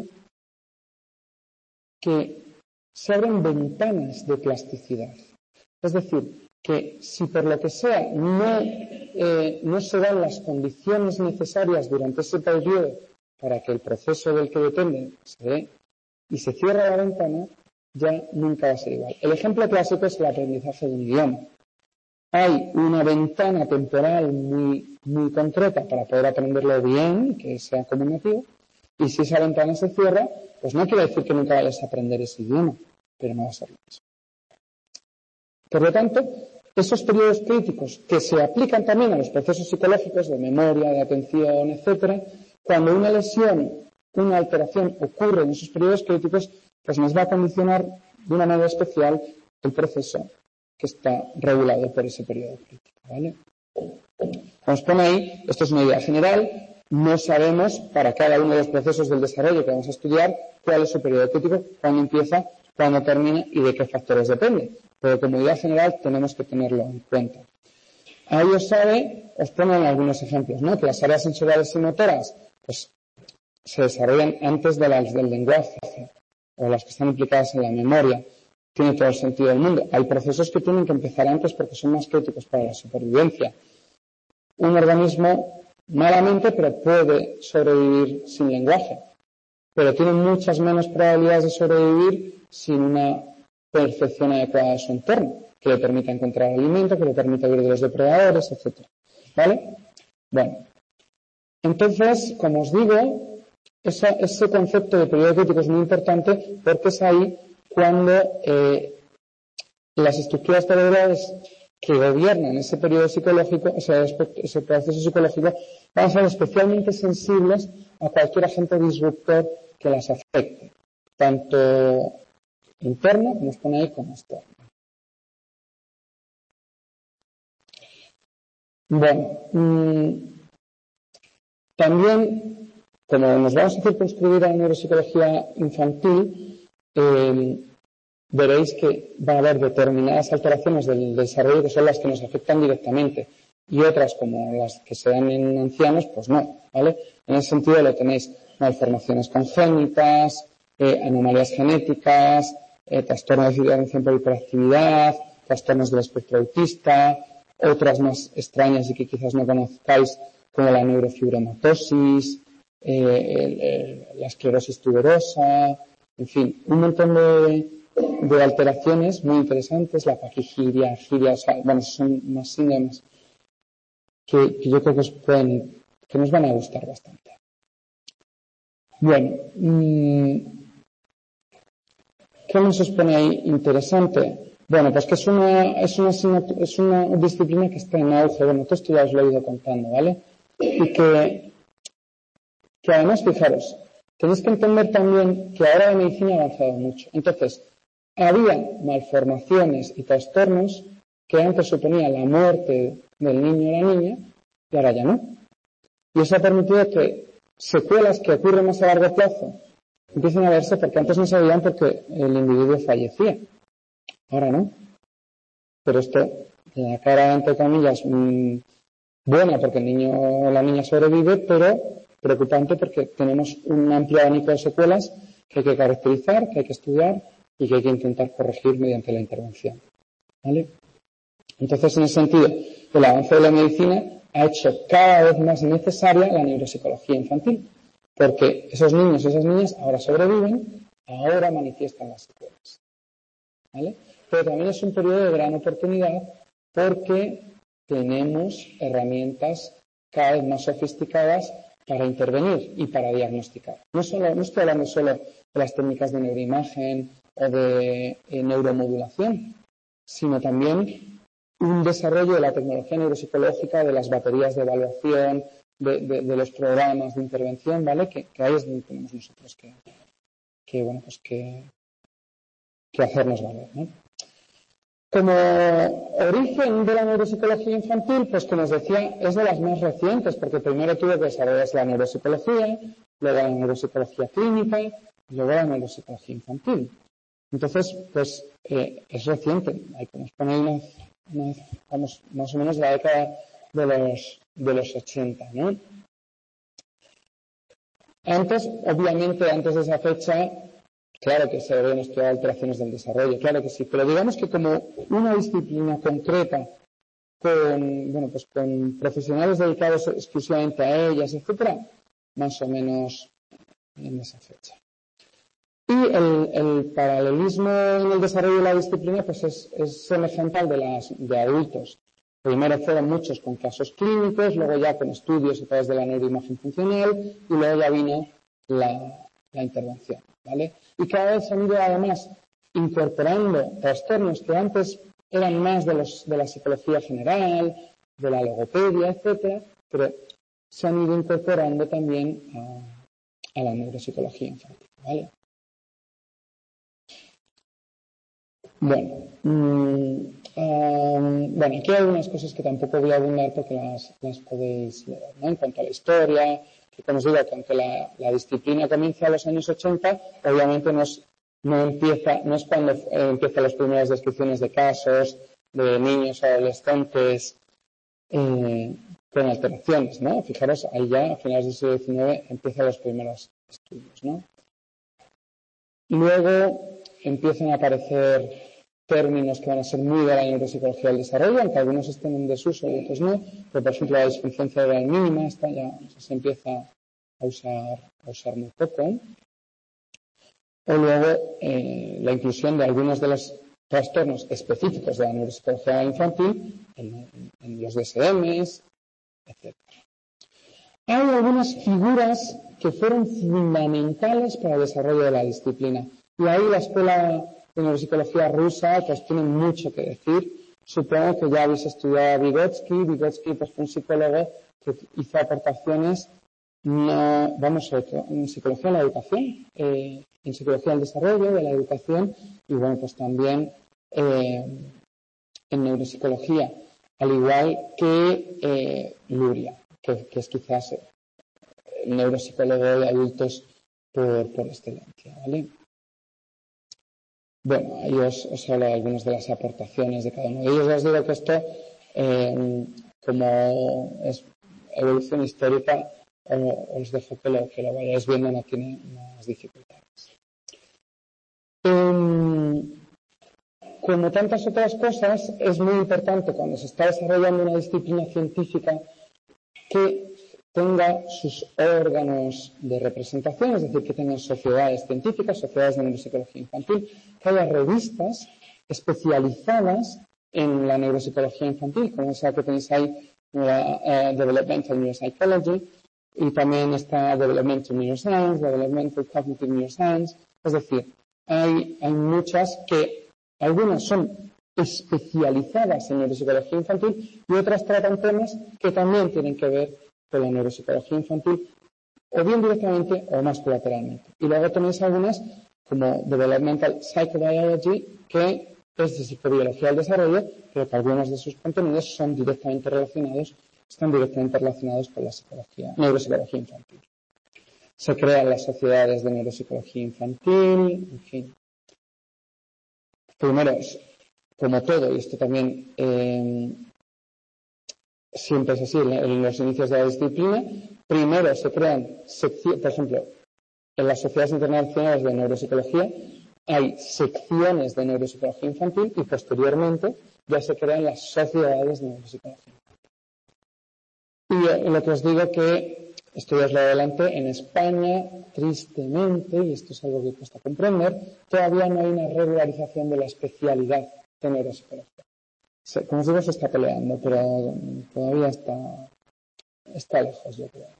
que se abren ventanas de plasticidad. Es decir, que si por lo que sea no se dan las condiciones necesarias durante ese periodo para que el proceso del que depende se dé y se cierra la ventana, ya nunca va a ser igual. El ejemplo clásico es el aprendizaje de un idioma. Hay una ventana temporal muy, muy concreta para poder aprenderlo bien, que sea como nativo, y si esa ventana se cierra, pues no quiere decir que nunca vayas a aprender ese idioma, pero no va a ser lo mismo. Por lo tanto, esos periodos críticos que se aplican también a los procesos psicológicos de memoria, de atención, etcétera, cuando una lesión, una alteración ocurre en esos periodos críticos, pues nos va a condicionar de una manera especial el proceso que está regulado por ese periodo crítico, ¿vale? Como os pone ahí, esto es una idea general, no sabemos para cada uno de los procesos del desarrollo que vamos a estudiar cuál es su periodo crítico, cuándo empieza, cuándo termina y de qué factores depende. Pero como idea general tenemos que tenerlo en cuenta. Ahí os ponen algunos ejemplos, ¿no? Que las áreas sensoriales y motoras pues, se desarrollan antes de las del lenguaje o las que están implicadas en la memoria. Tiene todo el sentido del mundo. Hay procesos que tienen que empezar antes porque son más críticos para la supervivencia. Un organismo malamente, pero puede sobrevivir sin lenguaje. Pero tiene muchas menos probabilidades de sobrevivir sin una percepción adecuada de su entorno, que le permita encontrar alimento, que le permita huir de los depredadores, etc. ¿Vale? Bueno, entonces, como os digo, ese concepto de periodo crítico es muy importante porque es ahí cuando las estructuras cerebrales que gobiernan ese periodo psicológico, ese proceso psicológico, van a ser especialmente sensibles a cualquier agente disruptor que las afecte, tanto interno, como os pone ahí, como externo. Bueno, también, como nos vamos a circunscribir a la neuropsicología infantil, veréis que va a haber determinadas alteraciones del desarrollo que son las que nos afectan directamente y otras, como las que se dan en ancianos, pues no, ¿vale? En ese sentido lo tenéis malformaciones congénitas, anomalías genéticas, trastornos de atención por hiperactividad, trastornos del espectro autista, otras más extrañas y que quizás no conozcáis, como la neurofibromatosis, la esclerosis tuberosa, en fin, un montón de alteraciones muy interesantes, la paquigiria, giria, o sea, bueno, son unas síndromes que yo creo que nos van a gustar bastante. Bueno, ¿qué nos os pone ahí interesante? Bueno, pues que es una disciplina que está en auge. Bueno, todo esto ya os lo he ido contando, ¿vale? Y que además, fijaros, tenéis que entender también que ahora la medicina ha avanzado mucho. Entonces, había malformaciones y trastornos que antes suponían la muerte del niño o la niña y ahora ya no. Y eso ha permitido que secuelas que ocurren más a largo plazo empiecen a verse porque antes no se veían porque el individuo fallecía. Ahora no. Pero esto, la cara, entre comillas, buena porque el niño o la niña sobrevive, pero preocupante porque tenemos un amplio abanico de secuelas que hay que caracterizar, que hay que estudiar y que hay que intentar corregir mediante la intervención. ¿Vale? Entonces, en ese sentido, el avance de la medicina ha hecho cada vez más necesaria la neuropsicología infantil, porque esos niños y esas niñas ahora sobreviven, ahora manifiestan las secuelas. ¿Vale? Pero también es un periodo de gran oportunidad porque tenemos herramientas cada vez más sofisticadas para intervenir y para diagnosticar. No estoy hablando solo de las técnicas de neuroimagen o de neuromodulación, sino también un desarrollo de la tecnología neuropsicológica, de las baterías de evaluación, de los programas de intervención, ¿vale? Que ahí es donde tenemos nosotros que hacernos valer, ¿no? Como origen de la neuropsicología infantil, pues como os decía, es de las más recientes, porque primero tuvo que desarrollarse la neuropsicología, luego la neuropsicología clínica y luego la neuropsicología infantil. Entonces, pues es reciente, hay que nos pone vamos, más o menos la década de los 80, ¿no? Obviamente, antes de esa fecha, claro que se deben estudiar alteraciones del desarrollo, claro que sí, pero digamos que como una disciplina concreta con profesionales dedicados exclusivamente a ellas, etcétera, más o menos en esa fecha. Y el paralelismo en el desarrollo de la disciplina pues es semejante al de adultos. Primero fueron muchos con casos clínicos, luego ya con estudios a través de la neuroimagen funcional y luego ya vino la intervención, ¿vale? Y cada vez se han ido además incorporando trastornos que antes eran más de la psicología general, de la logopedia, etcétera, pero se han ido incorporando también a la neuropsicología infantil, ¿vale? Bueno, aquí hay algunas cosas que tampoco voy a abundar porque las podéis leer, ¿no? En cuanto a la historia, que como os digo, que aunque la disciplina comienza a los años 80, obviamente no es cuando empiezan las primeras descripciones de casos de niños o adolescentes con alteraciones, ¿no? Fijaros, ahí ya a finales del siglo XIX empiezan los primeros estudios, ¿no? Luego empiezan a aparecer términos que van a ser muy de la neuropsicología del desarrollo, aunque algunos estén en desuso y otros no, pero por ejemplo la disfunción cerebral mínima, esta ya se empieza a usar muy poco. O luego la inclusión de algunos de los trastornos específicos de la neuropsicología infantil en los DSMs, etc. Hay algunas figuras que fueron fundamentales para el desarrollo de la disciplina. Y ahí la escuela de neuropsicología rusa pues tiene mucho que decir. Supongo que ya habéis estudiado a Vygotsky. Vygotsky pues, fue un psicólogo que hizo aportaciones en psicología de la educación, en psicología del desarrollo, de la educación, y bueno, pues también en neuropsicología, al igual que Luria, que es quizás el neuropsicólogo de adultos por excelencia, ¿vale? Bueno, ahí os hablo de algunas de las aportaciones de cada uno de ellos. Os digo que esto, como es evolución histórica, os dejo que lo vayáis viendo, no tiene más dificultades. Como tantas otras cosas, es muy importante cuando se está desarrollando una disciplina científica que tenga sus órganos de representación, es decir, que tengan sociedades científicas, sociedades de neuropsicología infantil, que haya revistas especializadas en la neuropsicología infantil, como esa que tenéis ahí, Developmental Neuropsychology, y también está Developmental Neuroscience, Developmental Cognitive Neuroscience, es decir, hay muchas que algunas son especializadas en neuropsicología infantil y otras tratan temas que también tienen que ver con la neuropsicología infantil, o bien directamente o más colateralmente. Y luego tenéis algunas como Developmental Psychobiology, que es de psicobiología del desarrollo, pero que algunos de sus contenidos están directamente relacionados con la neuropsicología infantil. Se crean las sociedades de neuropsicología infantil, en fin. Primero, como todo, y esto también siempre es así en los inicios de la disciplina, primero se crean secciones, por ejemplo, en las sociedades internacionales de neuropsicología hay secciones de neuropsicología infantil y posteriormente ya se crean las sociedades de neuropsicología infantil. Y lo que os digo que, esto ya os lo adelanté, en España, tristemente, y esto es algo que cuesta comprender, todavía no hay una regularización de la especialidad de neuropsicología. Como os digo, se está peleando, pero todavía está lejos, yo creo.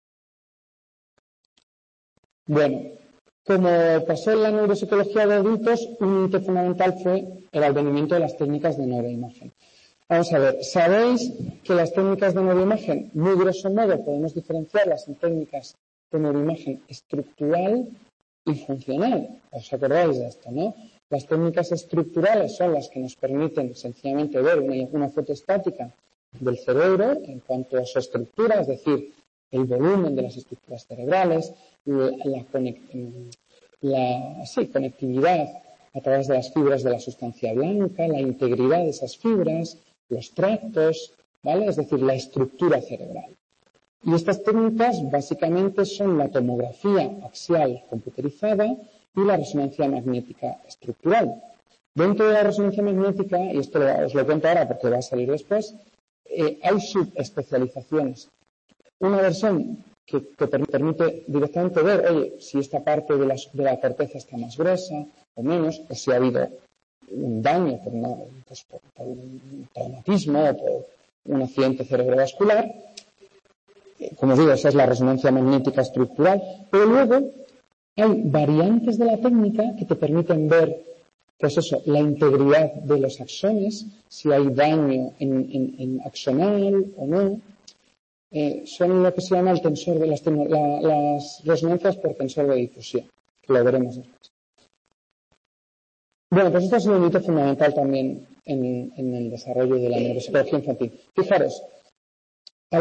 Bueno, como pasó en la neuropsicología de adultos, un hito fundamental fue el advenimiento de las técnicas de neuroimagen. Vamos a ver, ¿sabéis que las técnicas de neuroimagen, muy grosso modo, podemos diferenciarlas en técnicas de neuroimagen estructural y funcional? ¿Os acordáis de esto, no? Las técnicas estructurales son las que nos permiten sencillamente ver una foto estática del cerebro en cuanto a su estructura, es decir, el volumen de las estructuras cerebrales, la conectividad a través de las fibras de la sustancia blanca, la integridad de esas fibras, los tractos, ¿vale? Es decir, la estructura cerebral. Y estas técnicas básicamente son la tomografía axial computerizada y la resonancia magnética estructural. Dentro de la resonancia magnética, y esto os lo cuento ahora porque va a salir después, hay subespecializaciones. Una versión que permite directamente ver, oye, si esta parte de la corteza está más gruesa o menos, o si ha habido un daño por un traumatismo o por un accidente cerebrovascular. Como os digo, esa es la resonancia magnética estructural, pero luego hay variantes de la técnica que te permiten ver, pues eso, la integridad de los axones, si hay daño en axonal o no. Son lo que se llama el tensor de las resonancias por tensor de difusión, que lo veremos después. Bueno, pues esto es un hito fundamental también en el desarrollo de la neuropsicología infantil. Fijaros, a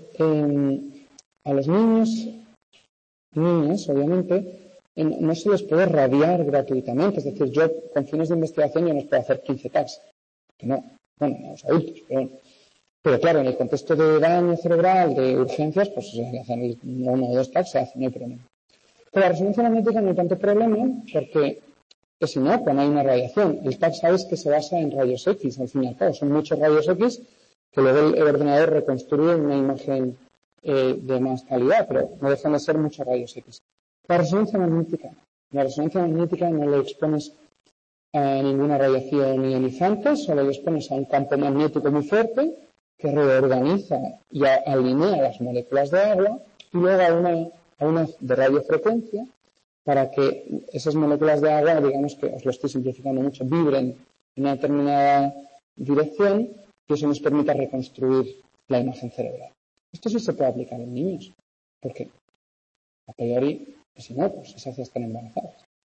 los niños, obviamente, no se les puede radiar gratuitamente. Es decir, yo con fines de investigación yo no os puedo hacer 15 tags. No, bueno, a los adultos, pero bueno. Pero claro, en el contexto de daño cerebral, de urgencias, pues se hacen 1 o 2 tags, se hace, no hay problema. Con la resonancia magnética no hay tanto problema porque es inocua, no hay una radiación. El TAC sabes que se basa en rayos X, al fin y al cabo. Son muchos rayos X que luego el ordenador reconstruye en una imagen de más calidad, pero no dejan de ser muchos rayos X. La resonancia magnética. La resonancia magnética no le expones a ninguna radiación ionizante, solo le expones a un campo magnético muy fuerte que reorganiza y alinea las moléculas de agua y luego a una de radiofrecuencia para que esas moléculas de agua, digamos que os lo estoy simplificando mucho, vibren en una determinada dirección y eso nos permita reconstruir la imagen cerebral. Esto sí se puede aplicar en niños, porque a priori, si no, pues se hace estar embarazadas.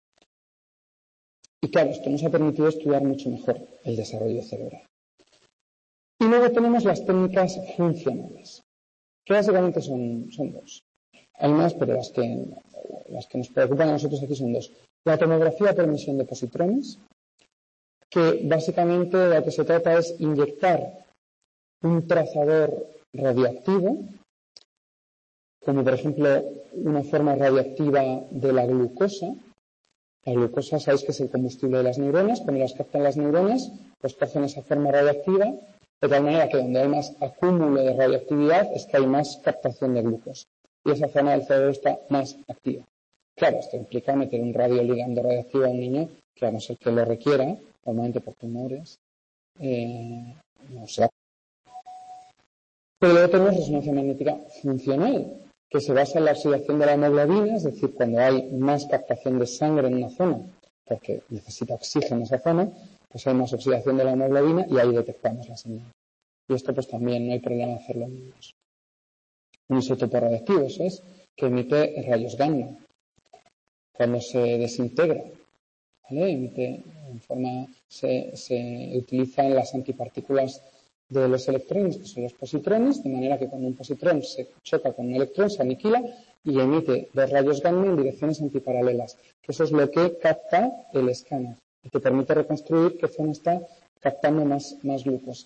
Y claro, esto nos ha permitido estudiar mucho mejor el desarrollo cerebral. Y luego tenemos las técnicas funcionales, que básicamente son dos. Hay más, pero las que nos preocupan a nosotros aquí son dos. La tomografía por emisión de positrones, que básicamente de lo que se trata es inyectar un trazador radioactivo, como por ejemplo una forma radioactiva de la glucosa. La glucosa sabéis que es el combustible de las neuronas. Cuando las captan las neuronas, pues cogen esa forma radioactiva, de tal manera que donde hay más acúmulo de radioactividad es que hay más captación de glucosa. Y esa zona del cerebro está más activa. Claro, esto implica meter un radioligando radioactivo a un niño, que a no ser que lo requiera, normalmente por tumores, no sé. Pero luego tenemos resonancia magnética funcional, que se basa en la oxidación de la hemoglobina, es decir, cuando hay más captación de sangre en una zona, porque necesita oxígeno esa zona, pues hay más oxidación de la hemoglobina y ahí detectamos la señal. Y esto pues también no hay problema de hacerlo en niños. Un isótopo radioactivo, eso es, que emite rayos gamma cuando se desintegra, ¿vale? Emite en forma, se utilizan las antipartículas de los electrones, que son los positrones, de manera que cuando un positrón se choca con un electrón se aniquila y emite dos rayos gamma en direcciones antiparalelas, que eso es lo que capta el escáner y que permite reconstruir qué zona está captando más glucosa.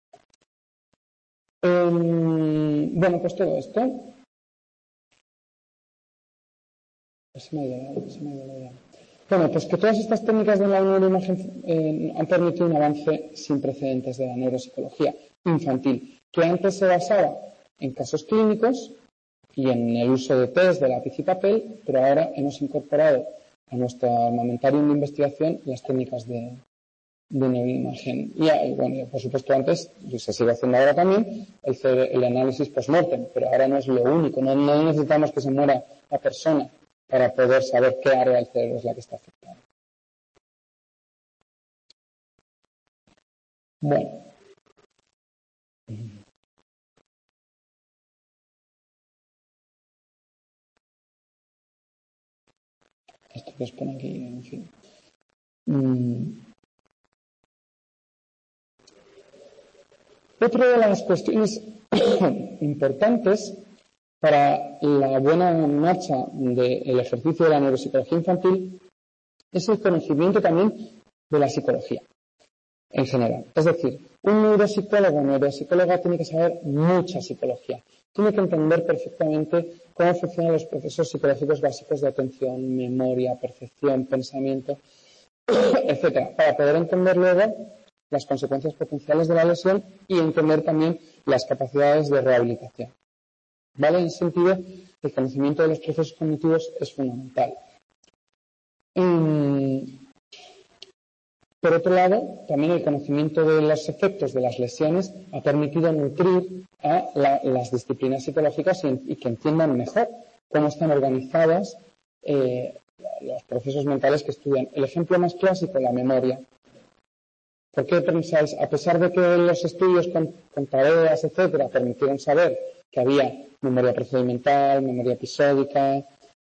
Bueno, pues todo esto. Se me ha ido la idea. Bueno, pues que todas estas técnicas de la neuroimagen han permitido un avance sin precedentes de la neuropsicología infantil, que antes se basaba en casos clínicos y en el uso de test de lápiz y papel, pero ahora hemos incorporado a nuestro armamentario de investigación las técnicas de neuroimagen. Y bueno, por supuesto antes, y se sigue haciendo ahora también, el análisis post-mortem, pero ahora no es lo único, no necesitamos que se muera la persona para poder saber qué área del cerebro es la que está afectada. Bueno. Esto que os pone aquí, en fin. Otra de las cuestiones importantes para la buena marcha del ejercicio de la neuropsicología infantil es el conocimiento también de la psicología en general. Es decir, un neuropsicólogo o neuropsicóloga tiene que saber mucha psicología. Tiene que entender perfectamente cómo funcionan los procesos psicológicos básicos de atención, memoria, percepción, pensamiento, etcétera, para poder entender luego las consecuencias potenciales de la lesión y entender también las capacidades de rehabilitación. ¿Vale? En ese sentido, el conocimiento de los procesos cognitivos es fundamental. Por otro lado, también el conocimiento de los efectos de las lesiones ha permitido nutrir a las disciplinas psicológicas y que entiendan mejor cómo están organizadas los procesos mentales que estudian. El ejemplo más clásico, la memoria. ¿Por qué pensáis, a pesar de que los estudios con tareas, etcétera, permitieron saber que había memoria procedimental, memoria episódica,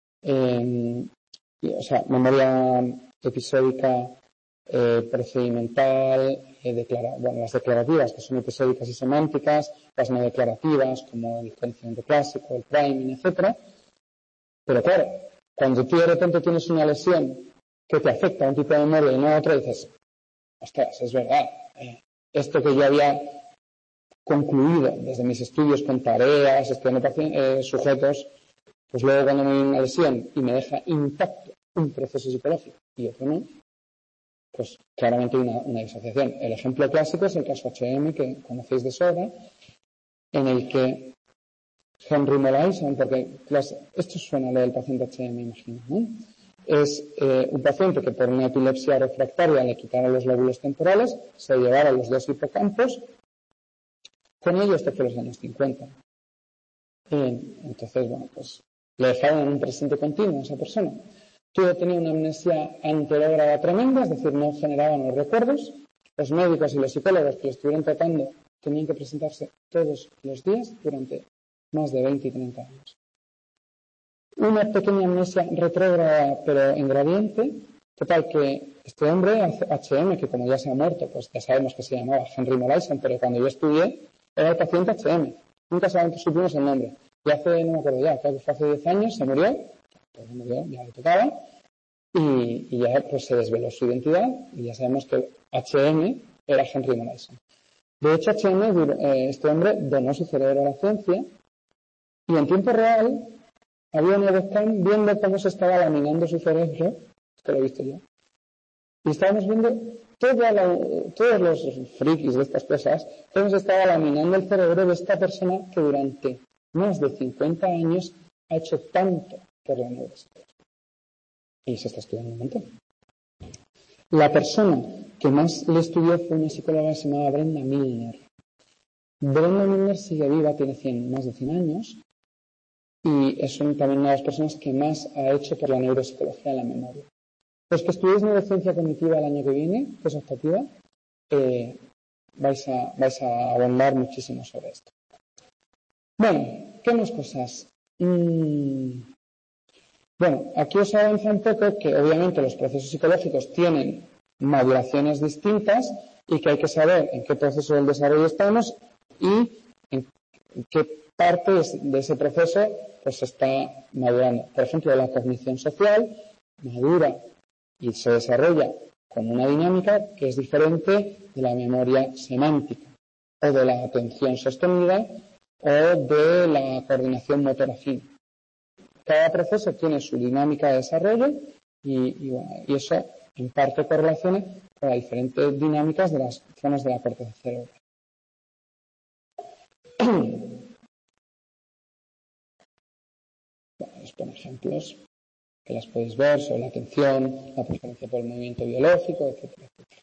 memoria episódica, procedimental, las declarativas, que son episódicas y semánticas, las no declarativas, como el conocimiento clásico, el priming, etcétera? Pero claro, cuando tú de repente tienes una lesión que te afecta a un tipo de memoria y no a otro, dices, ostras, es verdad, esto que yo había concluido desde mis estudios con tareas, estudiando sujetos, pues luego cuando me viene una lesión y me deja intacto un proceso psicológico y otro no, pues claramente hay una disociación. El ejemplo clásico es el caso HM, que conocéis de sobra, en el que Henry Molaison, porque esto suena lo del paciente HM, imagino, ¿no? Es un paciente que por una epilepsia refractaria le quitaron los lóbulos temporales, se llevaron los dos hipocampos, con ello esto fue en los años 50. Entonces, bueno, pues le dejaron en un presente continuo a esa persona. Tenía una amnesia anterógrada tremenda, es decir, no generaban los recuerdos. Los médicos y los psicólogos que lo estuvieron tratando tenían que presentarse todos los días durante más de 20 y 30 años. Una pequeña amnesia retrógrada, pero en gradiente, total que este hombre, HM, que como ya se ha muerto, pues ya sabemos que se llamaba Henry Molaison, pero cuando yo estudié era el paciente HM. Nunca supimos el nombre. Y hace, no me acuerdo ya, creo que fue hace 10 años, se murió, pues murió, ya le tocaba, y ya pues se desveló su identidad, y ya sabemos que HM era Henry Molaison. De hecho, este hombre donó su cerebro a la ciencia, y en tiempo real había un webcam viendo cómo se estaba laminando su cerebro, esto lo he visto yo, y estábamos viendo todos los frikis de estas cosas, cómo se estaba laminando el cerebro de esta persona que durante más de 50 años ha hecho tanto por la neuropsicología. Y se está estudiando un montón. La persona que más le estudió fue una psicóloga que se llamaba Brenda Milner. Brenda Milner sigue viva, tiene más de 100 años, y es también una de las personas que más ha hecho por la neuropsicología en la memoria. Los que estudiéis neurociencia cognitiva el año que viene, que es optativa, vais a abundar muchísimo sobre esto. Bueno, ¿qué más cosas? Bueno, aquí os avanza un poco que obviamente los procesos psicológicos tienen maduraciones distintas y que hay que saber en qué proceso del desarrollo estamos y en qué parte de ese proceso pues se está madurando. Por ejemplo, la cognición social madura y se desarrolla con una dinámica que es diferente de la memoria semántica o de la atención sostenida o de la coordinación motora fina. Cada proceso tiene su dinámica de desarrollo y eso en parte correlaciona con las diferentes dinámicas de las zonas de la corteza cerebral. Bueno, os pongo ejemplos que las podéis ver sobre la atención, la preferencia por el movimiento biológico, etcétera, etcétera.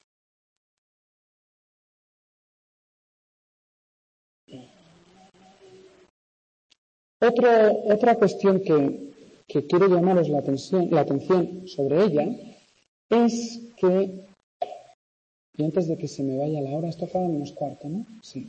Otra cuestión que quiero llamaros la atención sobre ella es que, y antes de que se me vaya la hora, esto acaba en -4, ¿no? Sí.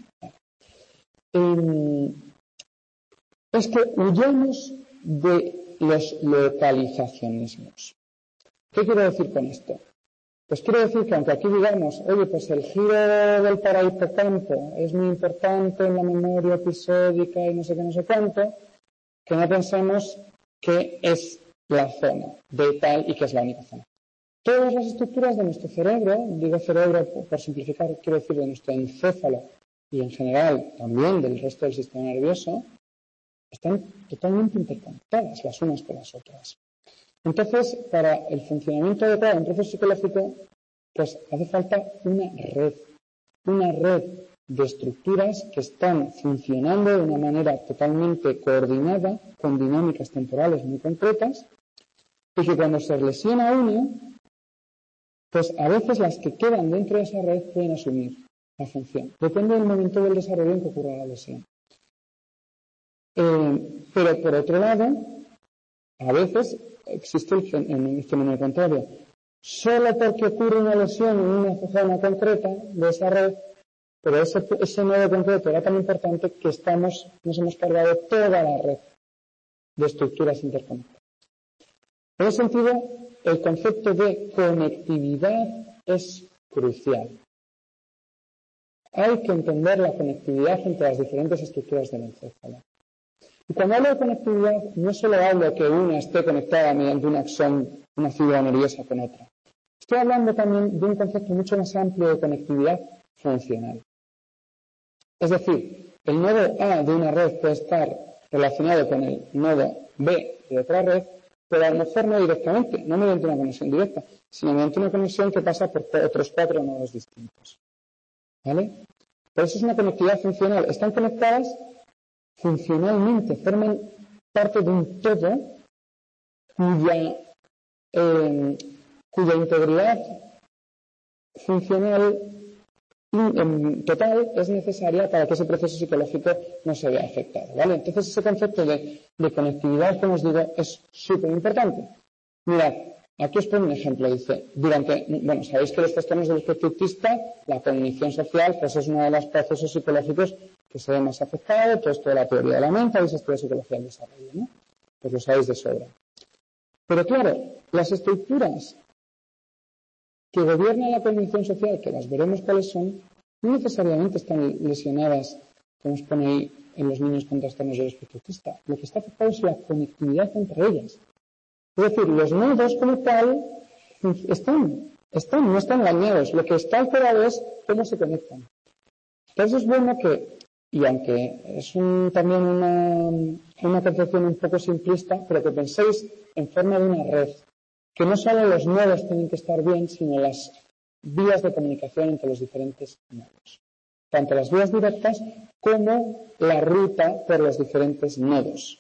Es que huyamos de los localizacionismos. ¿Qué quiero decir con esto? Pues quiero decir que aunque aquí digamos, oye, pues el giro del parahipocampo es muy importante en la memoria episódica y no sé qué, no sé cuánto, que no pensemos que es la zona de tal y que es la única zona. Todas las estructuras de nuestro cerebro, digo cerebro por simplificar, quiero decir de nuestro encéfalo y en general también del resto del sistema nervioso, están totalmente interconectadas las unas con las otras. Entonces, para el funcionamiento adecuado de un proceso psicológico, pues hace falta una red de estructuras que están funcionando de una manera totalmente coordinada, con dinámicas temporales muy concretas, y que cuando se lesiona una, pues a veces las que quedan dentro de esa red pueden asumir la función. Depende del momento del desarrollo en que ocurra la lesión. Pero por otro lado, a veces existe el fenómeno contrario. Solo porque ocurre una lesión en una zona concreta de esa red, pero ese nodo concreto era tan importante que nos hemos cargado toda la red de estructuras interconectadas. En ese sentido, el concepto de conectividad es crucial. Hay que entender la conectividad entre las diferentes estructuras del encéfalo. Y cuando hablo de conectividad, no solo hablo de que una esté conectada mediante un axón, una fibra nerviosa con otra. Estoy hablando también de un concepto mucho más amplio de conectividad funcional. Es decir, el nodo A de una red puede estar relacionado con el nodo B de otra red, pero a lo mejor no directamente, no mediante una conexión directa, sino mediante una conexión que pasa por otros 4 nodos distintos. ¿Vale? Por eso es una conectividad funcional. Están conectadas funcionalmente, forman parte de un todo cuya integridad funcional total es necesaria para que ese proceso psicológico no se vea afectado, ¿vale? Entonces ese concepto de conectividad, como os digo, es súper importante. Mirad, aquí os pongo un ejemplo, dice, sabéis que los trastornos del espectro autista, la cognición social, pues es uno de los procesos psicológicos que se ve más afectado, todo esto de la teoría de la mente, habéis estudiado psicología del desarrollo, ¿no? Pues lo sabéis de sobra. Pero claro, las estructuras que gobiernan la cognición social, que las veremos cuáles son, no necesariamente están lesionadas, como os pone ahí, en los niños con trastornos del espectro autista. Lo que está afectado es la conectividad entre ellas. Es decir, los nodos como tal no están dañados. Lo que está alterado es cómo se conectan. Entonces es bueno que, y aunque es también una concepción un poco simplista, pero que penséis en forma de una red, que no solo los nodos tienen que estar bien, sino las vías de comunicación entre los diferentes nodos. Tanto las vías directas como la ruta por los diferentes nodos.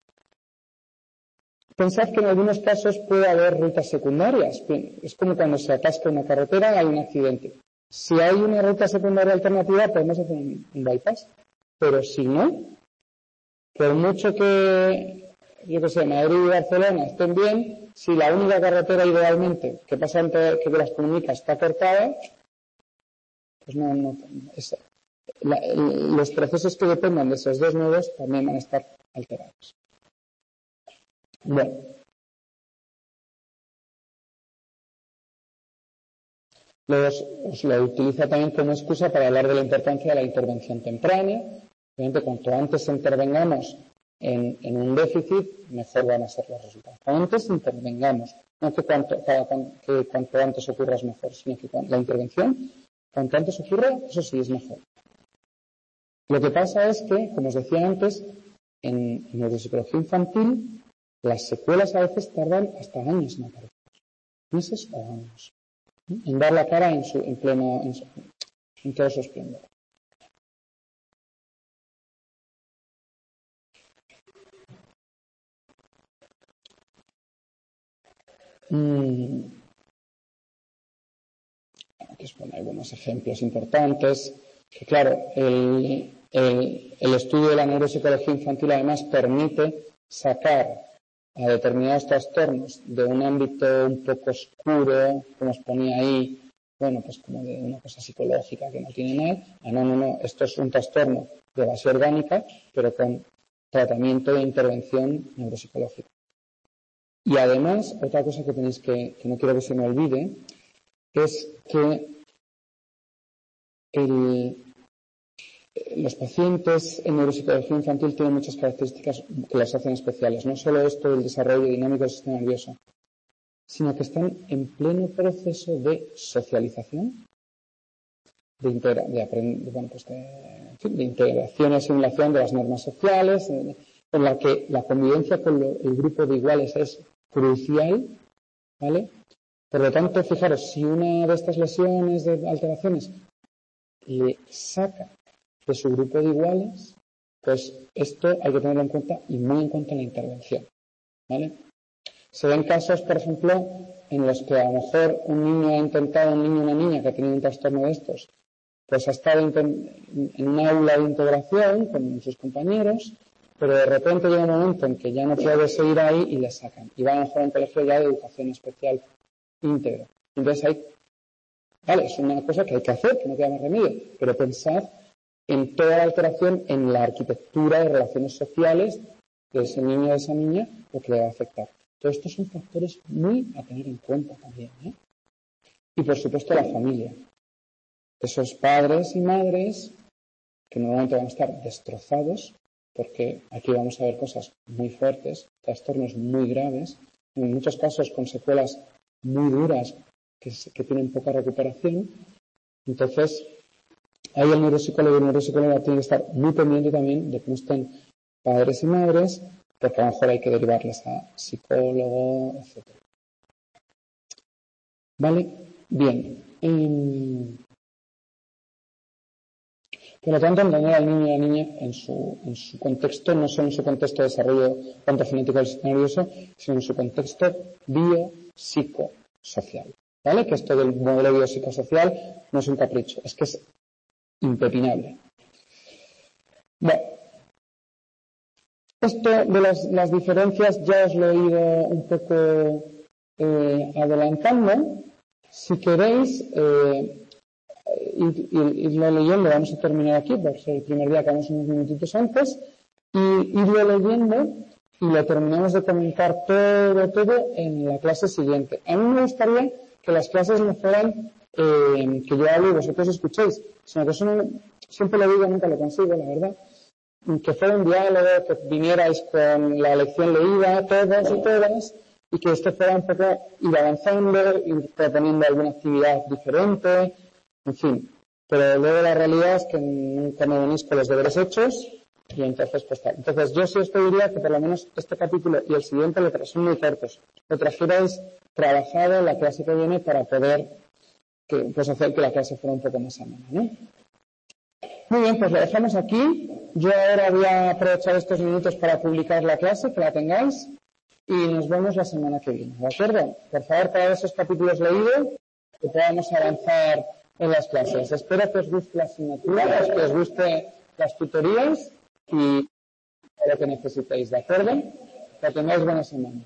Pensad que en algunos casos puede haber rutas secundarias. Es como cuando se atasca una carretera y hay un accidente. Si hay una ruta secundaria alternativa, podemos hacer un bypass. Pero si no, por mucho que, Madrid y Barcelona estén bien, si la única carretera idealmente que pasa que las comunica está cortada, pues los procesos que dependan de esos dos nodos también van a estar alterados. Bueno. Os lo utiliza también como excusa para hablar de la importancia de la intervención temprana. Obviamente, cuanto antes intervengamos en un déficit, mejor van a ser los resultados. Cuanto antes intervengamos, no que cuanto antes ocurra es mejor, sino que la intervención, cuanto antes ocurra, eso sí es mejor. Lo que pasa es que, como os decía antes, en neuropsicología infantil, las secuelas a veces tardan hasta años en aparecer, meses o años, en dar la cara en todo su esplendor. Aquí os pongo algunos ejemplos importantes. Que claro, el estudio de la neuropsicología infantil además permite sacar a determinados trastornos de un ámbito un poco oscuro, como os ponía ahí, pues como de una cosa psicológica que no tiene mal. No, esto es un trastorno de base orgánica, pero con tratamiento de intervención neuropsicológica. Y además, otra cosa que tenéis que no quiero que se me olvide, es que los pacientes en neuropsicología infantil tienen muchas características que las hacen especiales. No solo esto del desarrollo dinámico del sistema nervioso, sino que están en pleno proceso de socialización, de integración y asimilación de las normas sociales, en la que la convivencia con el grupo de iguales es crucial, ¿vale? Por lo tanto, fijaros, si una de estas lesiones de alteraciones le saca de su grupo de iguales, pues esto hay que tenerlo en cuenta y muy en cuenta en la intervención, ¿vale? Se ven casos, por ejemplo, en los que a lo mejor un niño o una niña que ha tenido un trastorno de estos, pues ha estado en un aula de integración con sus compañeros, pero de repente llega un momento en que ya no puede seguir ahí y le sacan. Y va a lo mejor a un colegio ya de educación especial íntegro. Entonces es una cosa que hay que hacer, que no queda más remedio, pero pensad en toda la alteración en la arquitectura de relaciones sociales de ese niño o de esa niña, lo que le va a afectar. Todos estos son factores muy a tener en cuenta también, ¿eh? Y por supuesto la familia. Esos padres y madres que normalmente van a estar destrozados, porque aquí vamos a ver cosas muy fuertes, trastornos muy graves, en muchos casos con secuelas muy duras que tienen poca recuperación. Entonces, ahí el neuropsicólogo y el neuropsicóloga tienen que estar muy pendiente también de cómo estén padres y madres, porque a lo mejor hay que derivarles a psicólogo, etc. ¿Vale? Bien. Por lo tanto, entender al niño y a la niña en su contexto, no solo en su contexto de desarrollo tanto genético del sistema nervioso, sino en su contexto biopsicosocial. ¿Vale? Que esto del modelo biopsicosocial no es un capricho, es que es impepinable. Bueno, esto de las diferencias ya os lo he ido un poco adelantando. Si queréis irlo leyendo, vamos a terminar aquí, por ser el primer día, acabamos unos minutitos antes, y irlo leyendo y lo terminamos de comentar todo en la clase siguiente. A mí me gustaría que las clases no fueran que yo hablo y vosotros escuchéis, sino que siempre lo digo, nunca lo consigo, la verdad, que fuera un diálogo, que vinierais con la lección leída, todos y todas, y que esto fuera un poco ir avanzando, ir proponiendo alguna actividad diferente, en fin. Pero luego la realidad es que nunca me venís con los deberes hechos y entonces pues tal. Entonces yo sí os pediría que por lo menos este capítulo y el siguiente son muy cortos. Lo trajerais trabajado en la clase que viene para poder hacer que la clase fuera un poco más amena, ¿no? Muy bien, pues lo dejamos aquí. Yo ahora voy a aprovechar estos minutos para publicar la clase, que la tengáis, y nos vemos la semana que viene, ¿de acuerdo? Por favor, para esos capítulos leídos, que podamos avanzar en las clases. Espero que os guste la asignatura, que os guste las tutorías y lo que necesitéis, ¿de acuerdo? Que tengáis buena semana.